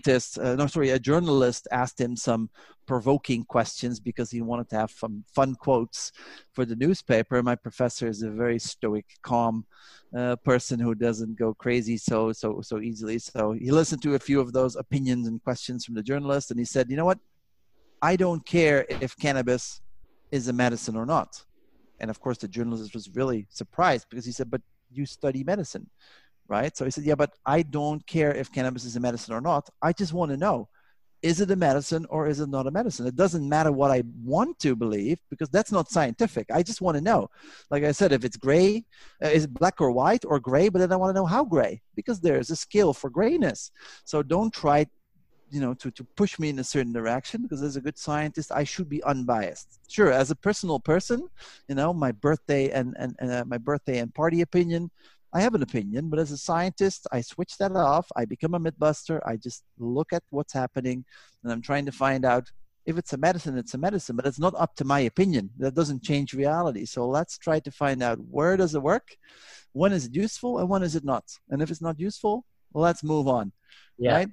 journalist asked him some provoking questions because he wanted to have some fun quotes for the newspaper. My professor is a very stoic, calm person who doesn't go crazy so easily. So he listened to a few of those opinions and questions from the journalist, and he said, you know what? I don't care if cannabis is a medicine or not. And of course, the journalist was really surprised because he said, but you study medicine, right? So he said, yeah, but I don't care if cannabis is a medicine or not. I just want to know, is it a medicine or is it not a medicine? It doesn't matter what I want to believe because that's not scientific. I just want to know. Like I said, if it's gray, is it black or white or gray? But then I want to know how gray, because there's a scale for grayness. So don't try to push me in a certain direction, because as a good scientist, I should be unbiased. Sure, as a personal person, my birthday and party opinion, I have an opinion, but as a scientist, I switch that off. I become a mythbuster. I just look at what's happening, and I'm trying to find out if it's a medicine, it's a medicine, but it's not up to my opinion. That doesn't change reality. So let's try to find out, where does it work? When is it useful and when is it not? And if it's not useful, well, let's move on. Yeah. Right?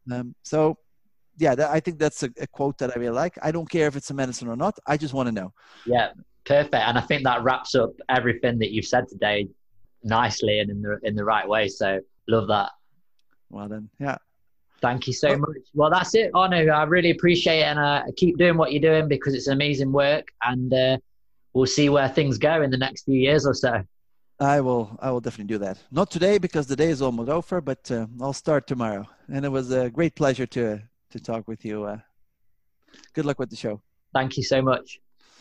I think that's a quote that I really like. I don't care if it's a medicine or not. I just want to know. Yeah, perfect. And I think that wraps up everything that you've said today nicely and in the right way. So love that. Well then, yeah. Thank you so much. Well, that's it, Onno. I really appreciate it, and keep doing what you're doing because it's amazing work. And we'll see where things go in the next few years or so. I will definitely do that. Not today because the day is almost over, but I'll start tomorrow. And it was a great pleasure to talk with you. Good luck with the show. Thank you so much.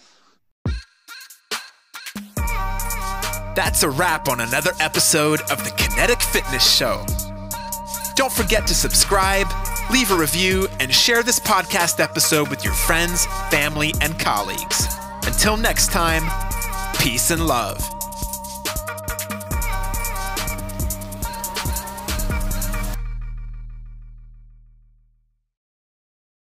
That's a wrap on another episode of the Kinetic Fitness Show. Don't forget to subscribe, leave a review, and share this podcast episode with your friends, family, and colleagues. Until next time, peace and love.